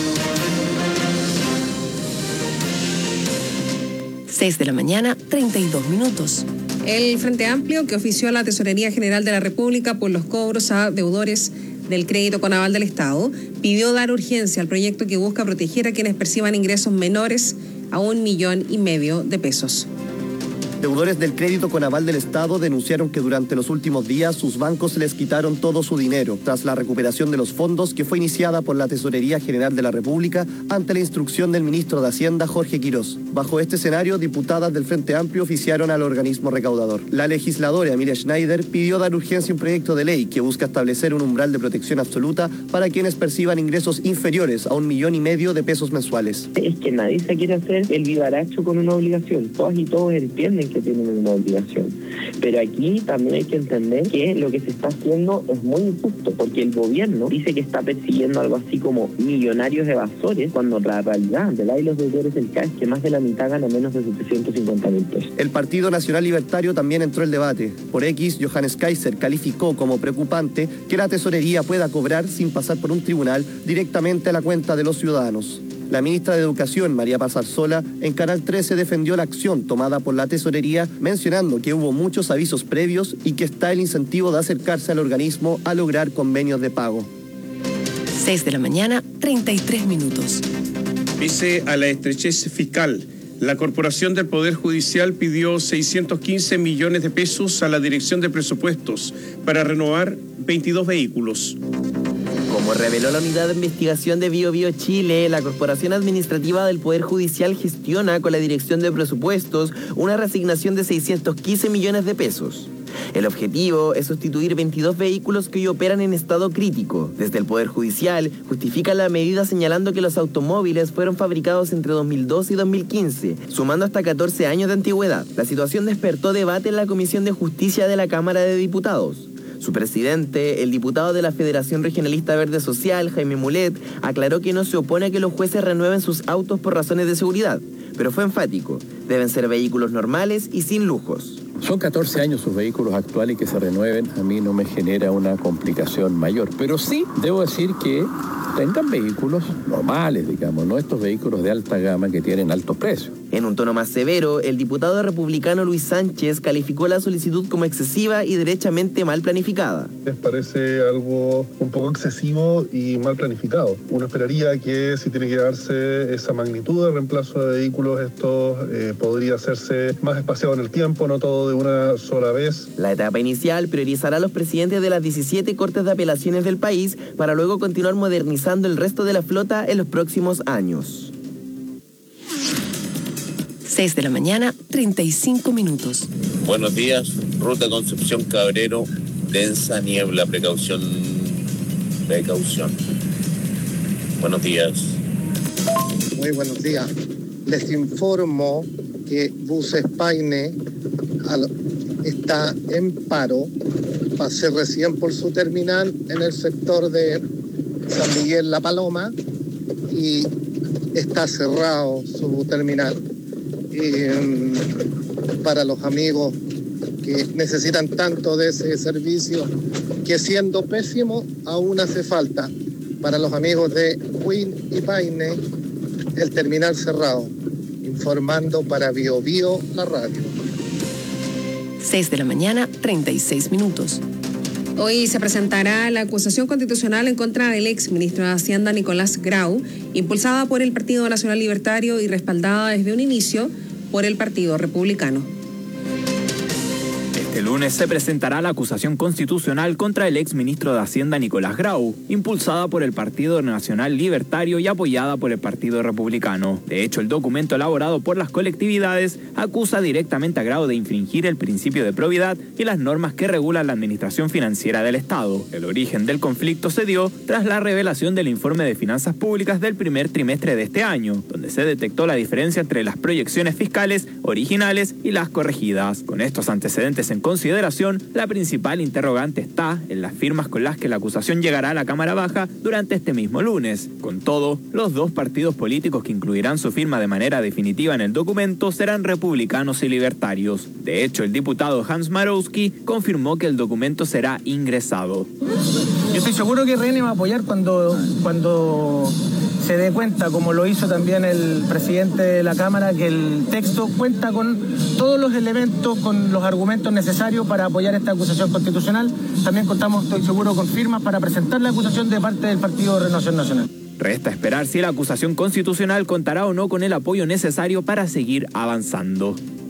seis de la mañana, treinta y dos minutos. El Frente Amplio, que ofició a la Tesorería General de la República por los cobros a deudores del crédito con aval del Estado, pidió dar urgencia al proyecto que busca proteger a quienes perciban ingresos menores a un millón y medio de pesos. Deudores del crédito con aval del Estado denunciaron que durante los últimos días sus bancos les quitaron todo su dinero tras la recuperación de los fondos que fue iniciada por la Tesorería General de la República ante la instrucción del ministro de Hacienda, Jorge Quirós. Bajo este escenario, diputadas del Frente Amplio oficiaron al organismo recaudador. La legisladora Emilia Schneider pidió dar urgencia a un proyecto de ley que busca establecer un umbral de protección absoluta para quienes perciban ingresos inferiores a un millón y medio de pesos mensuales. Es que nadie se quiere hacer el vivaracho con una obligación. Todas y todos entienden que tienen una obligación. Pero aquí también hay que entender que lo que se está haciendo es muy injusto, porque el gobierno dice que está persiguiendo algo así como millonarios evasores, cuando la realidad de la y los deudores del C A E es que más de la mitad gana menos de setecientos cincuenta mil pesos. El Partido Nacional Libertario también entró al debate. Por X, Johannes Kaiser calificó como preocupante que la tesorería pueda cobrar sin pasar por un tribunal directamente a la cuenta de los ciudadanos. La ministra de Educación, María Paz Arzola, en Canal trece defendió la acción tomada por la tesorería, mencionando que hubo muchos avisos previos y que está el incentivo de acercarse al organismo a lograr convenios de pago. seis de la mañana, treinta y tres minutos. Pese a la estrechez fiscal, la Corporación del Poder Judicial pidió seiscientos quince millones de pesos a la Dirección de Presupuestos para renovar veintidós vehículos. Como reveló la Unidad de Investigación de Bio Bio Chile, la Corporación Administrativa del Poder Judicial gestiona con la Dirección de Presupuestos una reasignación de seiscientos quince millones de pesos. El objetivo es sustituir veintidós vehículos que hoy operan en estado crítico. Desde el Poder Judicial justifican la medida señalando que los automóviles fueron fabricados entre dos mil doce y dos mil quince, sumando hasta catorce años de antigüedad. La situación despertó debate en la Comisión de Justicia de la Cámara de Diputados. Su presidente, el diputado de la Federación Regionalista Verde Social, Jaime Mulet, aclaró que no se opone a que los jueces renueven sus autos por razones de seguridad, pero fue enfático: deben ser vehículos normales y sin lujos. Son catorce años sus vehículos actuales y que se renueven a mí no me genera una complicación mayor. Pero sí debo decir que tengan vehículos normales, digamos, no estos vehículos de alta gama que tienen altos precios. En un tono más severo, el diputado republicano Luis Sánchez calificó la solicitud como excesiva y derechamente mal planificada. Les parece algo un poco excesivo y mal planificado. Uno esperaría que si tiene que darse esa magnitud de reemplazo de vehículos, esto eh, podría hacerse más espaciado en el tiempo, no todo de una sola vez. La etapa inicial priorizará a los presidentes de las diecisiete cortes de apelaciones del país para luego continuar modernizando el resto de la flota en los próximos años. seis de la mañana, treinta y cinco minutos. Buenos días, ruta Concepción Cabrero, densa niebla, precaución, precaución. Buenos días. Muy buenos días. Les informo que Buses Paine está en paro. Pasé recién por su terminal en el sector de San Miguel La Paloma y está cerrado su terminal. Eh, para los amigos que necesitan tanto de ese servicio, que siendo pésimo aún hace falta. Para los amigos de Queen y Paine, el terminal cerrado. Informando para Bio Bio, la radio. seis de la mañana, treinta y seis minutos. Hoy se presentará la acusación constitucional en contra del ex ministro de Hacienda Nicolás Grau, impulsada por el Partido Nacional Libertario y respaldada desde un inicio por el Partido Republicano. Este lunes se presentará la acusación constitucional contra el ex ministro de Hacienda Nicolás Grau, impulsada por el Partido Nacional Libertario y apoyada por el Partido Republicano. De hecho, el documento elaborado por las colectividades acusa directamente a Grau de infringir el principio de probidad y las normas que regulan la administración financiera del Estado. El origen del conflicto se dio tras la revelación del informe de finanzas públicas del primer trimestre de este año, donde se detectó la diferencia entre las proyecciones fiscales originales y las corregidas. Con estos antecedentes en consideración, la principal interrogante está en las firmas con las que la acusación llegará a la Cámara Baja durante este mismo lunes. Con todo, los dos partidos políticos que incluirán su firma de manera definitiva en el documento serán republicanos y libertarios. De hecho, el diputado Hans Marowski confirmó que el documento será ingresado. Yo estoy seguro que R N va a apoyar cuando, cuando se dé cuenta, como lo hizo también el presidente de la Cámara, que el texto cuenta con todos los elementos, con los argumentos necesarios para apoyar esta acusación constitucional. También contamos, estoy seguro, con firmas para presentar la acusación de parte del Partido Renovación Nacional. Resta esperar si la acusación constitucional contará o no con el apoyo necesario para seguir avanzando.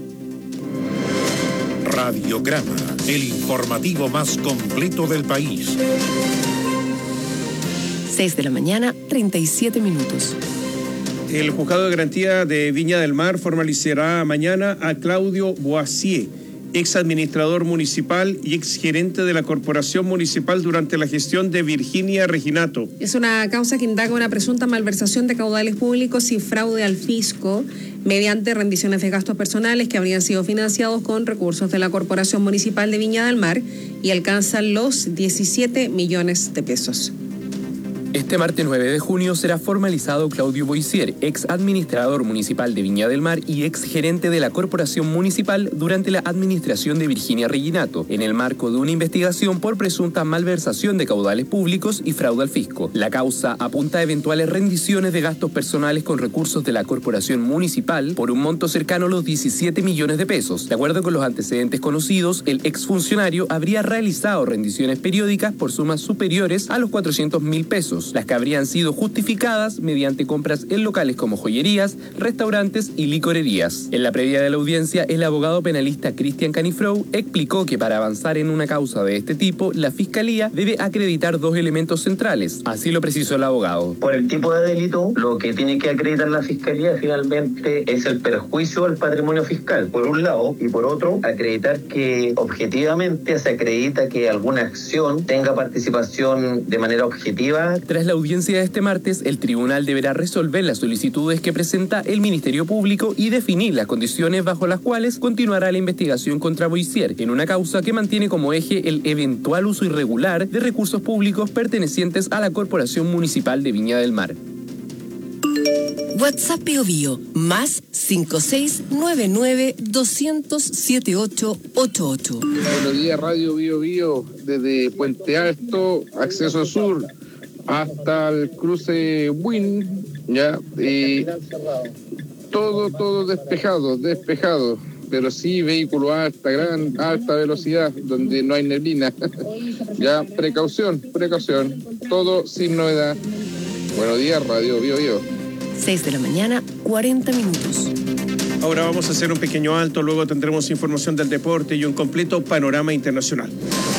Radiograma, el informativo más completo del país. seis de la mañana, treinta y siete minutos. El juzgado de garantía de Viña del Mar formalizará mañana a Claudio Boisier, ex administrador municipal y ex gerente de la corporación municipal durante la gestión de Virginia Reginato. Es una causa que indaga una presunta malversación de caudales públicos y fraude al fisco mediante rendiciones de gastos personales que habrían sido financiados con recursos de la corporación municipal de Viña del Mar y alcanzan los diecisiete millones de pesos. Este martes nueve de junio será formalizado Claudio Boisier, ex administrador municipal de Viña del Mar y ex gerente de la corporación municipal durante la administración de Virginia Reginato, en el marco de una investigación por presunta malversación de caudales públicos y fraude al fisco. La causa apunta a eventuales rendiciones de gastos personales con recursos de la corporación municipal por un monto cercano a los diecisiete millones de pesos. De acuerdo con los antecedentes conocidos, el exfuncionario habría realizado rendiciones periódicas por sumas superiores a los cuatrocientos mil pesos, las que habrían sido justificadas mediante compras en locales como joyerías, restaurantes y licorerías. En la previa de la audiencia, el abogado penalista Cristian Canifrou explicó que para avanzar en una causa de este tipo, la Fiscalía debe acreditar dos elementos centrales. Así lo precisó el abogado. Por el tipo de delito, lo que tiene que acreditar la Fiscalía finalmente es el perjuicio al patrimonio fiscal, por un lado, y por otro, acreditar que objetivamente se acredita que alguna acción tenga participación de manera objetiva. Tras la audiencia de este martes, el tribunal deberá resolver las solicitudes que presenta el Ministerio Público y definir las condiciones bajo las cuales continuará la investigación contra Boisier, en una causa que mantiene como eje el eventual uso irregular de recursos públicos pertenecientes a la Corporación Municipal de Viña del Mar. WhatsApp Bio Bio, más cinco seis nueve nueve dos cero cero siete ocho ocho ocho. Buenos días, Radio Bio Bio, desde Puente Alto, acceso sur, hasta el cruce Buin, ya, y todo, todo despejado, despejado, pero sí vehículo a alta, gran, alta velocidad, donde no hay neblina. Ya, precaución, precaución, todo sin novedad. Buenos días, Radio Bio Bio. seis de la mañana, cuarenta minutos. Ahora vamos a hacer un pequeño alto, luego tendremos información del deporte y un completo panorama internacional.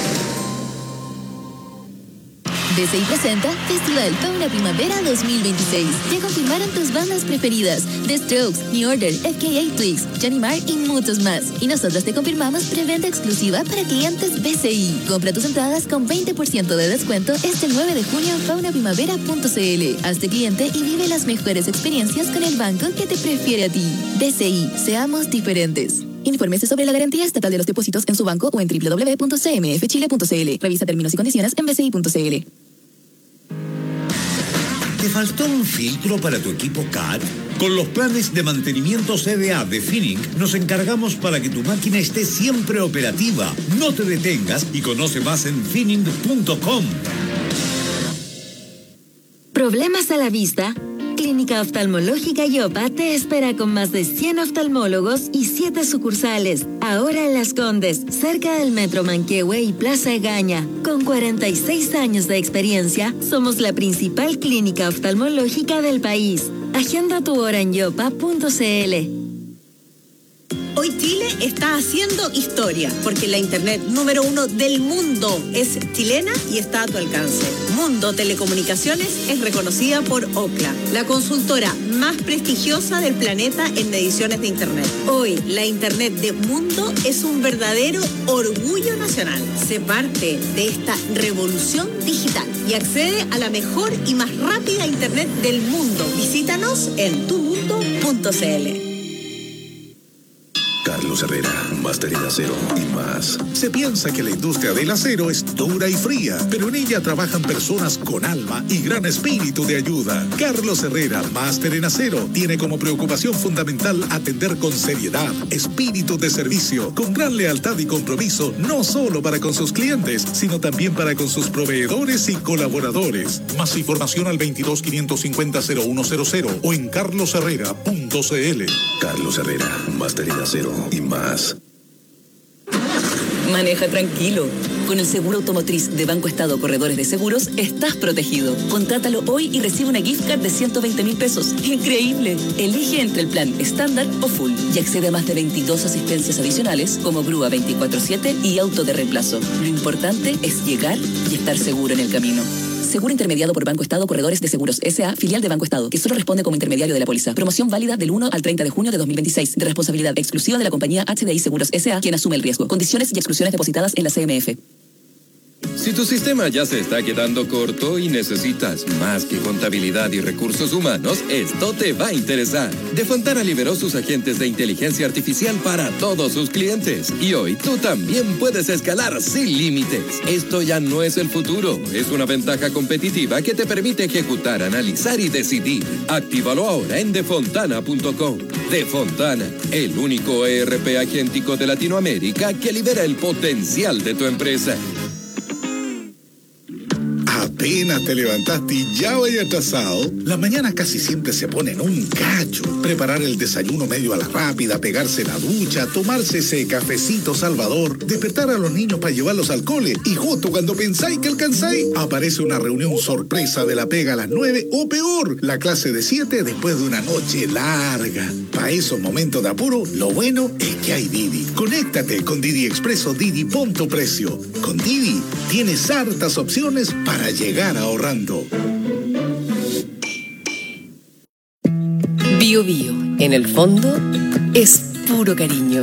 D C I presenta Festival Fauna Primavera dos mil veintiséis. Ya confirmaron tus bandas preferidas: The Strokes, New Order, F K A Twigs, Johnny Marr y muchos más. Y nosotros te confirmamos preventa exclusiva para clientes B C I. Compra tus entradas con veinte por ciento de descuento este nueve de junio en fauna primavera punto c l. Hazte cliente y vive las mejores experiencias con el banco que te prefiere a ti. B C I, seamos diferentes. Infórmese sobre la garantía estatal de los depósitos en su banco o en doble u doble u doble u punto c m f chile punto c l. Revisa términos y condiciones en b c i punto c l. ¿Te faltó un filtro para tu equipo C A D? Con los planes de mantenimiento C D A de Finning, nos encargamos para que tu máquina esté siempre operativa. No te detengas y conoce más en finning punto com. ¿Problemas a la vista? Clínica Oftalmológica Yopa te espera con más de cien oftalmólogos y siete sucursales. Ahora en Las Condes, cerca del Metro Manquehue y Plaza Egaña. Con cuarenta y seis años de experiencia, somos la principal clínica oftalmológica del país. Agenda tu hora en yopa punto c l. Hoy Chile está haciendo historia, porque la internet número uno del mundo es chilena y está a tu alcance. Mundo Telecomunicaciones es reconocida por Ookla, la consultora más prestigiosa del planeta en mediciones de internet. Hoy, la internet de Mundo es un verdadero orgullo nacional. Sé parte de esta revolución digital y accede a la mejor y más rápida internet del mundo. Visítanos en tu mundo punto c l. Carlos Herrera, máster en acero y más. Se piensa que la industria del acero es dura y fría, pero en ella trabajan personas con alma y gran espíritu de ayuda. Carlos Herrera, máster en acero, tiene como preocupación fundamental atender con seriedad, espíritu de servicio, con gran lealtad y compromiso, no solo para con sus clientes, sino también para con sus proveedores y colaboradores. Más información al veintidós quinientos cincuenta cero uno cero cero o en carlos herrera punto c l. Carlos Herrera, máster en acero y más. Maneja tranquilo. Con el seguro automotriz de Banco Estado Corredores de Seguros estás protegido. Contrátalo hoy y recibe una gift card de ciento veinte mil pesos. ¡Increíble! Elige entre el plan estándar o full y accede a más de veintidós asistencias adicionales como grúa veinticuatro siete y auto de reemplazo. Lo importante es llegar y estar seguro en el camino. Seguro intermediado por Banco Estado Corredores de Seguros S A, filial de Banco Estado, que solo responde como intermediario de la póliza. Promoción válida del uno al treinta de junio de dos mil veintiséis, de responsabilidad exclusiva de la compañía H D I Seguros S A, quien asume el riesgo. Condiciones y exclusiones depositadas en la C M F. Si tu sistema ya se está quedando corto y necesitas más que contabilidad y recursos humanos, esto te va a interesar. De Fontana liberó sus agentes de inteligencia artificial para todos sus clientes. Y hoy tú también puedes escalar sin límites. Esto ya no es el futuro, es una ventaja competitiva que te permite ejecutar, analizar y decidir. Actívalo ahora en defontana punto com. Defontana, el único E R P agéntico de Latinoamérica que libera el potencial de tu empresa. Apenas te levantaste y ya vaya atrasado. Las mañanas casi siempre se ponen un cacho. Preparar el desayuno medio a la rápida, pegarse la ducha, tomarse ese cafecito salvador, despertar a los niños para llevarlos al cole. Y justo cuando pensáis que alcanzáis, aparece una reunión sorpresa de la pega a las nueve o peor, la clase de siete después de una noche larga. Para esos momentos de apuro, lo bueno es que hay Didi. Conéctate con Didi Expreso Didi Punto Precio. Con Didi tienes hartas opciones para llegar ahorrando. Bio Bio, en el fondo, es puro cariño.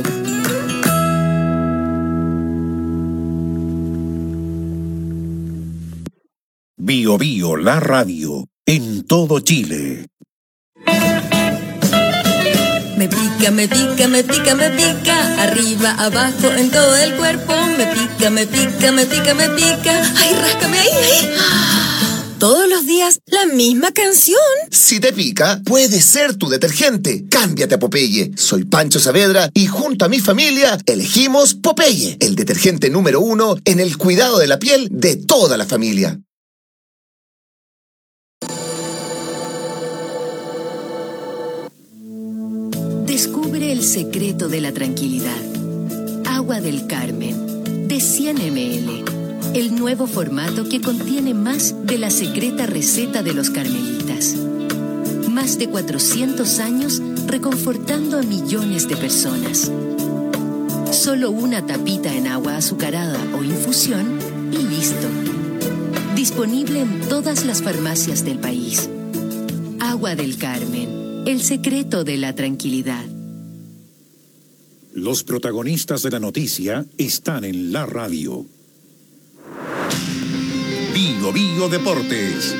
Bio Bio, la radio, en todo Chile. Me pica, me pica, me pica, me pica, arriba, abajo, en todo el cuerpo. Me pica, me pica, me pica, me pica. Ay, ráscame ahí, ahí. Todos los días la misma canción. Si te pica, puede ser tu detergente. Cámbiate a Popeye. Soy Pancho Saavedra y junto a mi familia elegimos Popeye, el detergente número uno en el cuidado de la piel de toda la familia. Descubre el secreto de la tranquilidad. Agua del Carmen, de cien mililitros. El nuevo formato que contiene más de la secreta receta de los carmelitas. Más de cuatrocientos años reconfortando a millones de personas. Solo una tapita en agua azucarada o infusión y listo. Disponible en todas las farmacias del país. Agua del Carmen, el secreto de la tranquilidad. Los protagonistas de la noticia están en la radio. Bio Bio Deportes.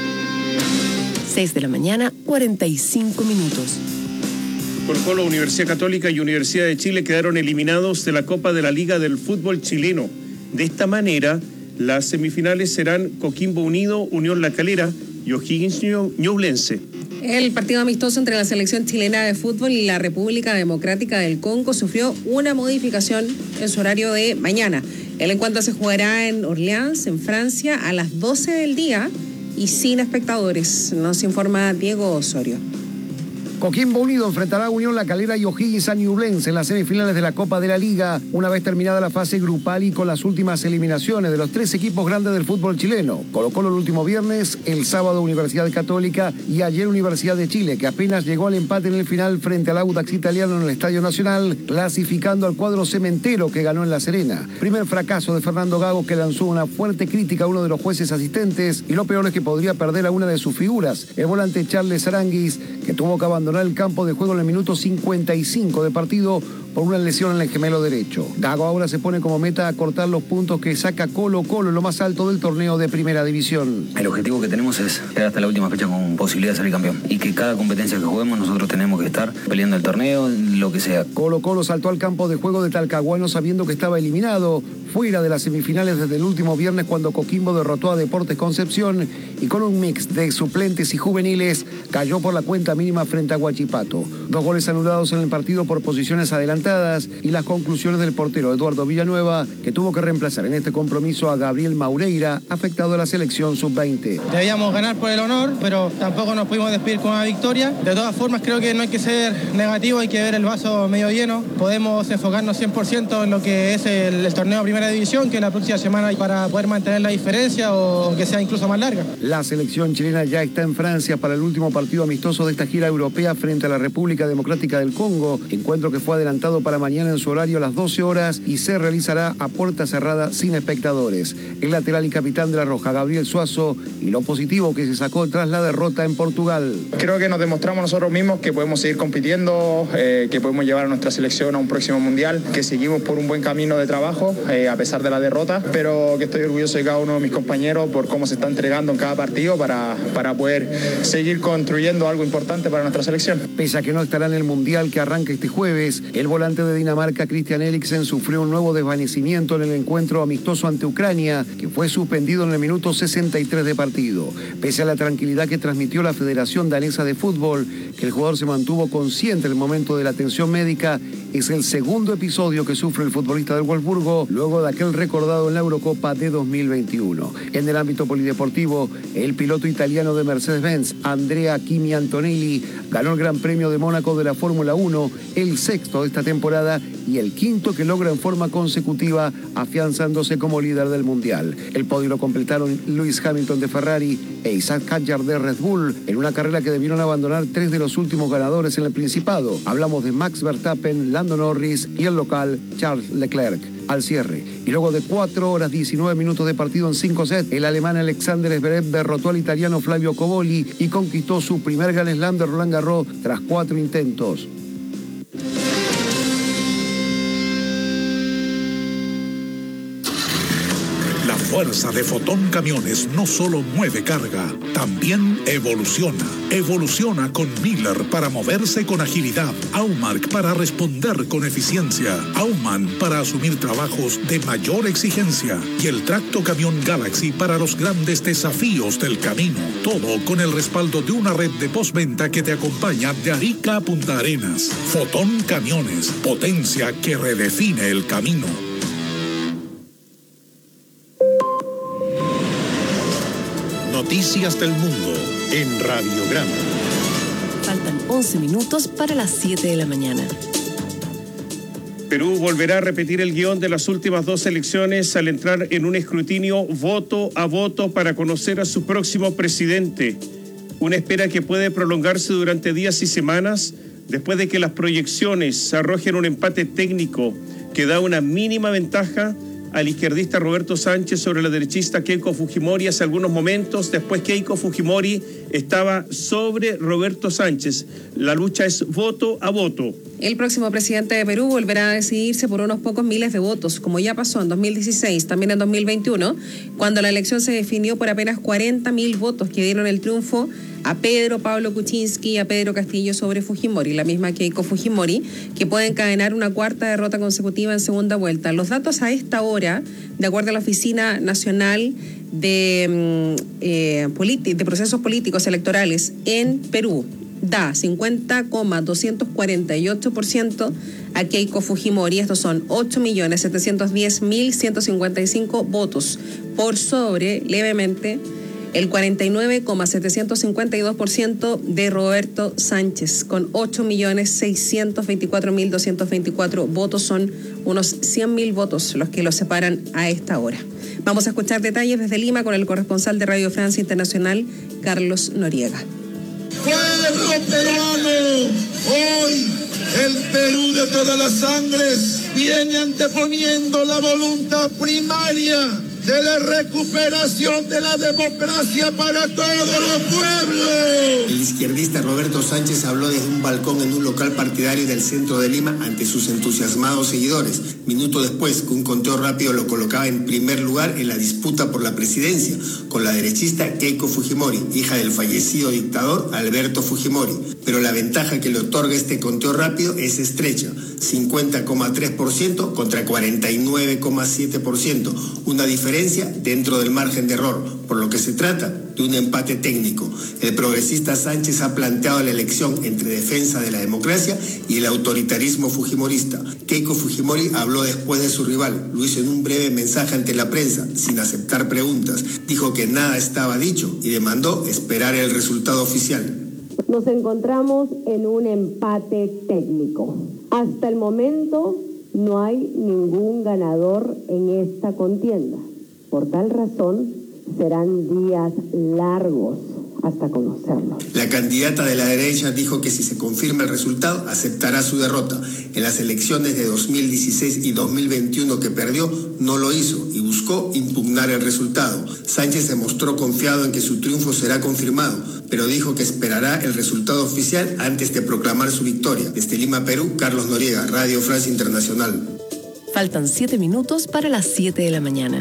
seis de la mañana, cuarenta y cinco minutos. Colo-Colo, Universidad Católica y Universidad de Chile quedaron eliminados de la Copa de la Liga del Fútbol Chileno. De esta manera, las semifinales serán Coquimbo Unido, Unión La Calera y O'Higgins Ñublense. El partido amistoso entre la selección chilena de fútbol y la República Democrática del Congo sufrió una modificación en su horario de mañana. El encuentro se jugará en Orleans, en Francia, a las doce del día y sin espectadores, nos informa Diego Osorio. Coquimbo Unido enfrentará a Unión La Calera y O'Higgins Ñublense en las semifinales de la Copa de la Liga, una vez terminada la fase grupal y con las últimas eliminaciones de los tres equipos grandes del fútbol chileno. Colo-Colo el último viernes, el sábado Universidad Católica y ayer Universidad de Chile, que apenas llegó al empate en el final frente al Audax Italiano en el Estadio Nacional, clasificando al cuadro cementero que ganó en La Serena. Primer fracaso de Fernando Gago, que lanzó una fuerte crítica a uno de los jueces asistentes, y lo peor es que podría perder a una de sus figuras, el volante Charles Aranguis, que tuvo que abandonar el campo de juego en el minuto cincuenta y cinco de partido por una lesión en el gemelo derecho. Gago ahora se pone como meta a cortar los puntos que saca Colo-Colo en lo más alto del torneo de Primera División. El objetivo que tenemos es llegar hasta la última fecha con posibilidad de salir campeón y que cada competencia que juguemos nosotros tenemos que estar peleando el torneo, lo que sea. Colo-Colo saltó al campo de juego de Talcahuano sabiendo que estaba eliminado, fuera de las semifinales desde el último viernes cuando Coquimbo derrotó a Deportes Concepción y con un mix de suplentes y juveniles cayó por la cuenta mínima frente a Huachipato. Dos goles anulados en el partido por posiciones adelantadas y las conclusiones del portero Eduardo Villanueva, que tuvo que reemplazar en este compromiso a Gabriel Maureira, afectado a la selección sub veinte. Debíamos ganar por el honor, pero tampoco nos pudimos despedir con una victoria. De todas formas, creo que no hay que ser negativo, hay que ver el vaso medio lleno. Podemos enfocarnos cien por ciento en lo que es el, el torneo de Primera División, que la próxima semana hay para poder mantener la diferencia o que sea incluso más larga. La selección chilena ya está en Francia para el último partido amistoso de esta gira europea frente a la República Democrática del Congo, encuentro que fue adelantado confirmado para mañana en su horario a las doce horas y se realizará a puerta cerrada sin espectadores. El lateral y capitán de la Roja, Gabriel Suazo, y lo positivo que se sacó tras la derrota en Portugal. Creo que nos demostramos nosotros mismos que podemos seguir compitiendo, eh, que podemos llevar a nuestra selección a un próximo mundial, que seguimos por un buen camino de trabajo eh, a pesar de la derrota, pero que estoy orgulloso de cada uno de mis compañeros por cómo se está entregando en cada partido para, para poder seguir construyendo algo importante para nuestra selección. Pese a que no estará en el mundial que arranca este jueves, el volante de Dinamarca, Christian Eriksen, sufrió un nuevo desvanecimiento en el encuentro amistoso ante Ucrania, que fue suspendido en el minuto sesenta y tres de partido. Pese a la tranquilidad que transmitió la Federación Danesa de Fútbol, que el jugador se mantuvo consciente en el momento de la atención médica, es el segundo episodio que sufre el futbolista del Wolfsburgo luego de aquel recordado en la Eurocopa de dos mil veintiuno. En el ámbito polideportivo, el piloto italiano de Mercedes-Benz, Andrea Kimi Antonelli, ganó el Gran Premio de Mónaco de la Fórmula uno, el sexto de esta temporada y el quinto que logra en forma consecutiva, afianzándose como líder del Mundial. El podio lo completaron Lewis Hamilton de Ferrari e Isaac Hadjar de Red Bull, en una carrera que debieron abandonar tres de los últimos ganadores en el Principado. Hablamos de Max Verstappen, Lando Norris y el local Charles Leclerc. Al cierre, y luego de cuatro horas diecinueve minutos de partido en cinco sets, el alemán Alexander Zverev derrotó al italiano Flavio Cobolli y conquistó su primer Grand Slam de Roland Garros tras cuatro intentos. La fuerza de Fotón Camiones no solo mueve carga, también evoluciona. Evoluciona con Miller para moverse con agilidad, Aumark para responder con eficiencia, Auman para asumir trabajos de mayor exigencia y el tracto camión Galaxy para los grandes desafíos del camino. Todo con el respaldo de una red de postventa que te acompaña de Arica a Punta Arenas. Fotón Camiones, potencia que redefine el camino. Noticias del Mundo en Radiograma. Faltan once minutos para las siete de la mañana. Perú volverá a repetir el guión de las últimas dos elecciones al entrar en un escrutinio voto a voto para conocer a su próximo presidente. Una espera que puede prolongarse durante días y semanas después de que las proyecciones arrojen un empate técnico que da una mínima ventaja al izquierdista Roberto Sánchez sobre la derechista Keiko Fujimori hace algunos momentos. Después Keiko Fujimori estaba sobre Roberto Sánchez. La lucha es voto a voto. El próximo presidente de Perú volverá a decidirse por unos pocos miles de votos, como ya pasó en dos mil dieciséis, también en dos mil veintiuno, cuando la elección se definió por apenas cuarenta mil votos que dieron el triunfo a Pedro Pablo Kuczynski y a Pedro Castillo sobre Fujimori, la misma Keiko Fujimori, que puede encadenar una cuarta derrota consecutiva en segunda vuelta. Los datos a esta hora, de acuerdo a la Oficina Nacional de, eh, politi- de Procesos Políticos Electorales en Perú, da cincuenta coma doscientos cuarenta y ocho por ciento a Keiko Fujimori. Estos son ocho millones setecientos diez mil ciento cincuenta y cinco votos, por sobre levemente el cuarenta y nueve coma setecientos cincuenta y dos por ciento de Roberto Sánchez, con ocho millones seiscientos veinticuatro mil doscientos veinticuatro votos. Son unos cien mil votos los que los separan a esta hora. Vamos a escuchar detalles desde Lima con el corresponsal de Radio Francia Internacional, Carlos Noriega. ¡Pueblo peruano! Hoy el Perú de todas las sangres viene anteponiendo la voluntad primaria de la recuperación de la democracia para todos los pueblos. El izquierdista Roberto Sánchez habló desde un balcón en un local partidario del centro de Lima ante sus entusiasmados seguidores. Minuto después, que un conteo rápido lo colocaba en primer lugar en la disputa por la presidencia, con la derechista Keiko Fujimori, hija del fallecido dictador Alberto Fujimori. Pero la ventaja que le otorga este conteo rápido es estrecha, cincuenta coma tres por ciento contra cuarenta y nueve coma siete por ciento, una diferencia dentro del margen de error, por lo que se trata de un empate técnico. El progresista Sánchez ha planteado la elección entre defensa de la democracia y el autoritarismo fujimorista. Keiko Fujimori habló después de su rival, lo hizo en un breve mensaje ante la prensa, sin aceptar preguntas. Dijo que nada estaba dicho y demandó esperar el resultado oficial. Nos encontramos en un empate técnico. Hasta el momento no hay ningún ganador en esta contienda. Por tal razón, serán días largos hasta conocerlo. La candidata de la derecha dijo que si se confirma el resultado, aceptará su derrota. En las elecciones de dos mil dieciséis y dos mil veintiuno que perdió, no lo hizo y buscó impugnar el resultado. Sánchez se mostró confiado en que su triunfo será confirmado, pero dijo que esperará el resultado oficial antes de proclamar su victoria. Desde Lima, Perú, Carlos Noriega, Radio Francia Internacional. Faltan siete minutos para las siete de la mañana.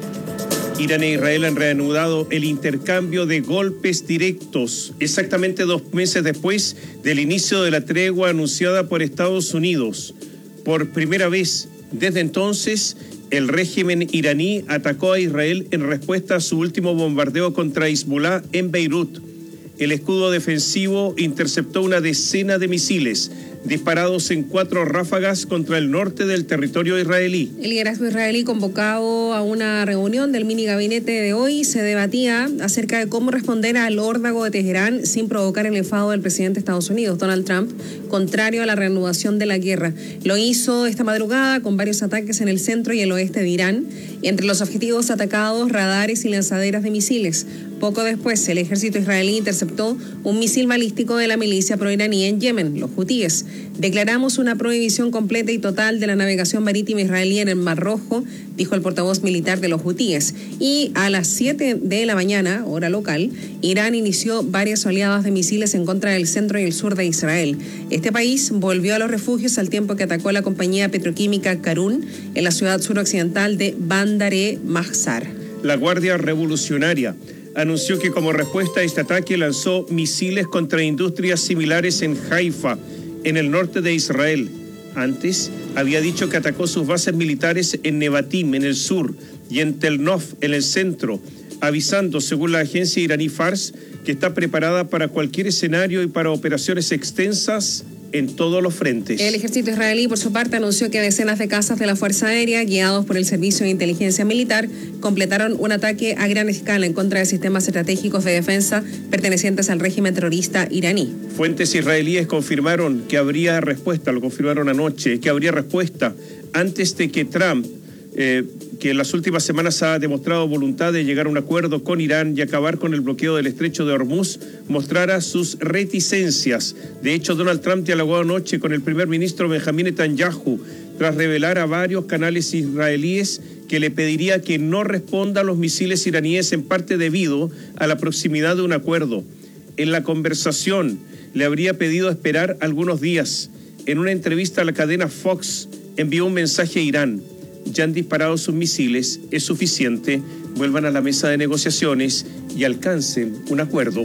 Irán e Israel han reanudado el intercambio de golpes directos, exactamente dos meses después del inicio de la tregua anunciada por Estados Unidos. Por primera vez desde entonces, el régimen iraní atacó a Israel en respuesta a su último bombardeo contra Hezbollah en Beirut. El escudo defensivo interceptó una decena de misiles disparados en cuatro ráfagas contra el norte del territorio israelí. El liderazgo israelí, convocado a una reunión del mini gabinete de hoy, se debatía acerca de cómo responder al órdago de Teherán sin provocar el enfado del presidente de Estados Unidos, Donald Trump, contrario a la reanudación de la guerra. Lo hizo esta madrugada con varios ataques en el centro y el oeste de Irán. Entre los objetivos atacados, radares y lanzaderas de misiles. Poco después, el ejército israelí interceptó un misil balístico de la milicia proiraní en Yemen, los hutíes. Declaramos una prohibición completa y total de la navegación marítima israelí en el Mar Rojo, dijo el portavoz militar de los hutíes. Y a las siete de la mañana, hora local, Irán inició varias oleadas de misiles en contra del centro y el sur de Israel. Este país volvió a los refugios al tiempo que atacó a la compañía petroquímica Karun en la ciudad suroccidental de Bandar e Mahsar. La Guardia Revolucionaria anunció que como respuesta a este ataque lanzó misiles contra industrias similares en Haifa, en el norte de Israel. Antes había dicho que atacó sus bases militares en Nevatim, en el sur, y en Tel Nof, en el centro, avisando, según la agencia iraní Fars, que está preparada para cualquier escenario y para operaciones extensas en todos los frentes. El ejército israelí, por su parte, anunció que decenas de cazas de la Fuerza Aérea, guiados por el Servicio de Inteligencia Militar, completaron un ataque a gran escala en contra de sistemas estratégicos de defensa pertenecientes al régimen terrorista iraní. Fuentes israelíes confirmaron que habría respuesta, lo confirmaron anoche, que habría respuesta antes de que Trump, eh, que en las últimas semanas ha demostrado voluntad de llegar a un acuerdo con Irán y acabar con el bloqueo del estrecho de Hormuz, mostrara sus reticencias. De hecho, Donald Trump dialogó anoche con el primer ministro Benjamín Netanyahu tras revelar a varios canales israelíes que le pediría que no responda a los misiles iraníes, en parte debido a la proximidad de un acuerdo. En la conversación le habría pedido esperar algunos días. En una entrevista a la cadena Fox envió un mensaje a Irán: ya han disparado sus misiles, es suficiente, vuelvan a la mesa de negociaciones y alcancen un acuerdo.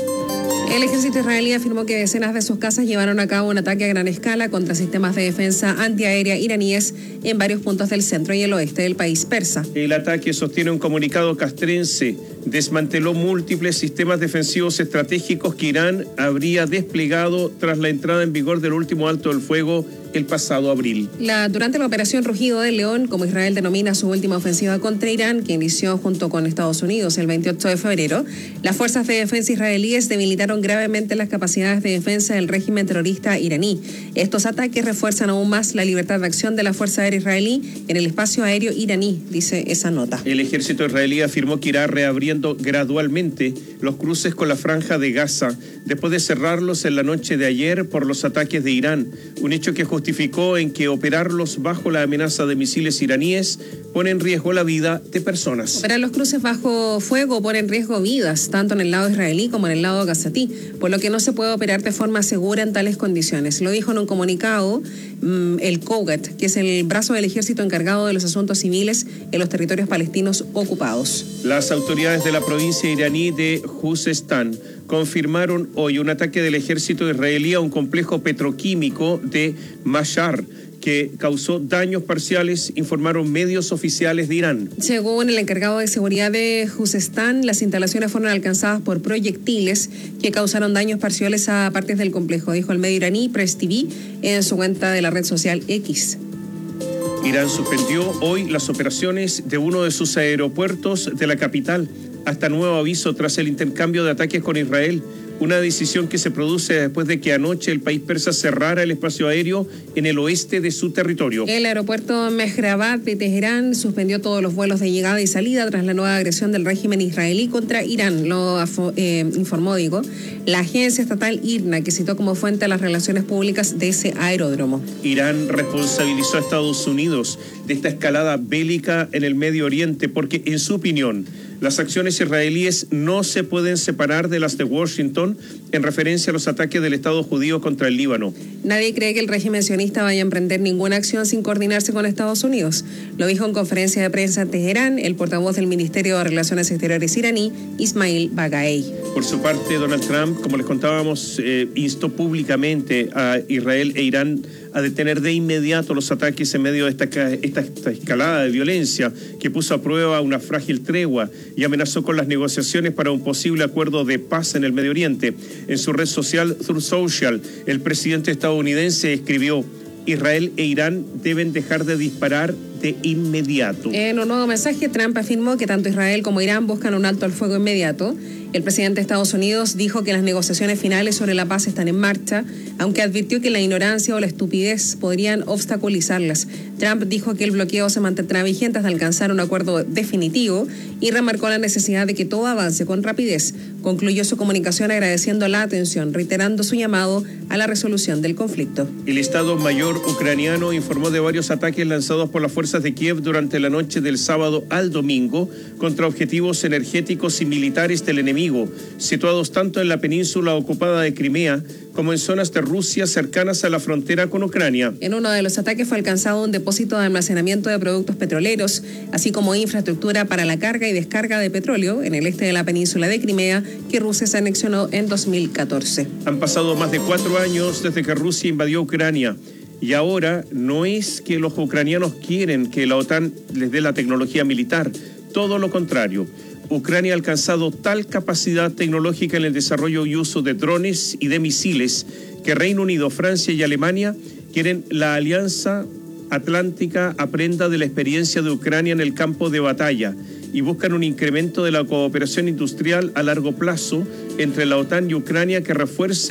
El ejército israelí afirmó que decenas de sus casas llevaron a cabo un ataque a gran escala contra sistemas de defensa antiaérea iraníes en varios puntos del centro y el oeste del país persa. El ataque, sostiene un comunicado castrense, desmanteló múltiples sistemas defensivos estratégicos que Irán habría desplegado tras la entrada en vigor del último alto del fuego el pasado abril. La, durante la operación Rugido del León, como Israel denomina su última ofensiva contra Irán, que inició junto con Estados Unidos el veintiocho de febrero, las fuerzas de defensa israelíes debilitaron gravemente las capacidades de defensa del régimen terrorista iraní. Estos ataques refuerzan aún más la libertad de acción de la Fuerza Aérea Israelí en el espacio aéreo iraní, dice esa nota. El ejército israelí afirmó que irá reabriendo gradualmente los cruces con la franja de Gaza después de cerrarlos en la noche de ayer por los ataques de Irán, un hecho que justificó en que operarlos bajo la amenaza de misiles iraníes pone en riesgo la vida de personas. Operar los cruces bajo fuego pone en riesgo vidas, tanto en el lado israelí como en el lado gazatí, por lo que no se puede operar de forma segura en tales condiciones. Lo dijo en un comunicado mmm, el Kogat, que es el brazo del ejército encargado de los asuntos civiles en los territorios palestinos ocupados. Las autoridades de la provincia iraní de Juzestán confirmaron hoy un ataque del ejército israelí a un complejo petroquímico de Mashhar, que causó daños parciales, informaron medios oficiales de Irán. Según el encargado de seguridad de Juzestán, las instalaciones fueron alcanzadas por proyectiles que causaron daños parciales a partes del complejo, dijo el medio iraní Press T V en su cuenta de la red social X. Irán suspendió hoy las operaciones de uno de sus aeropuertos de la capital hasta nuevo aviso tras el intercambio de ataques con Israel. una decisión que se produce después de que anoche el país persa cerrara el espacio aéreo en el oeste de su territorio. El aeropuerto Mehrabad de Teherán suspendió todos los vuelos de llegada y salida tras la nueva agresión del régimen israelí contra Irán, lo eh, informó, digo, la agencia estatal IRNA, que citó como fuente a las relaciones públicas de ese aeródromo. Irán responsabilizó a Estados Unidos de esta escalada bélica en el Medio Oriente porque, en su opinión, las acciones israelíes no se pueden separar de las de Washington en referencia a los ataques del Estado judío contra el Líbano. Nadie cree que el régimen sionista vaya a emprender ninguna acción sin coordinarse con Estados Unidos. Lo dijo en conferencia de prensa en Teherán el portavoz del Ministerio de Relaciones Exteriores iraní, Ismail Bagaei. Por su parte, Donald Trump, como les contábamos, eh, instó públicamente a Israel e Irán a detener de inmediato los ataques en medio de esta, esta, esta escalada de violencia que puso a prueba una frágil tregua y amenazó con las negociaciones para un posible acuerdo de paz en el Medio Oriente. En su red social Truth Social, el presidente estadounidense escribió: Israel e Irán deben dejar de disparar de inmediato. En un nuevo mensaje, Trump afirmó que tanto Israel como Irán buscan un alto al fuego inmediato. El presidente de Estados Unidos dijo que las negociaciones finales sobre la paz están en marcha, aunque advirtió que la ignorancia o la estupidez podrían obstaculizarlas. Trump dijo que el bloqueo se mantendrá vigente hasta alcanzar un acuerdo definitivo y remarcó la necesidad de que todo avance con rapidez. Concluyó su comunicación agradeciendo la atención, reiterando su llamado a la resolución del conflicto. El Estado Mayor ucraniano informó de varios ataques lanzados por las fuerzas de Kiev durante la noche del sábado al domingo contra objetivos energéticos y militares del enemigo, situados tanto en la península ocupada de Crimea como en zonas de Rusia cercanas a la frontera con Ucrania. En uno de los ataques fue alcanzado un depósito de almacenamiento de productos petroleros, así como infraestructura para la carga y descarga de petróleo en el este de la península de Crimea, que Rusia se anexionó en dos mil catorce. Han pasado más de cuatro años desde que Rusia invadió Ucrania. Y ahora no es que los ucranianos quieren que la OTAN les dé la tecnología militar, todo lo contrario. Ucrania ha alcanzado tal capacidad tecnológica en el desarrollo y uso de drones y de misiles que Reino Unido, Francia y Alemania quieren la Alianza Atlántica aprenda de la experiencia de Ucrania en el campo de batalla y buscan un incremento de la cooperación industrial a largo plazo entre la OTAN y Ucrania que refuerce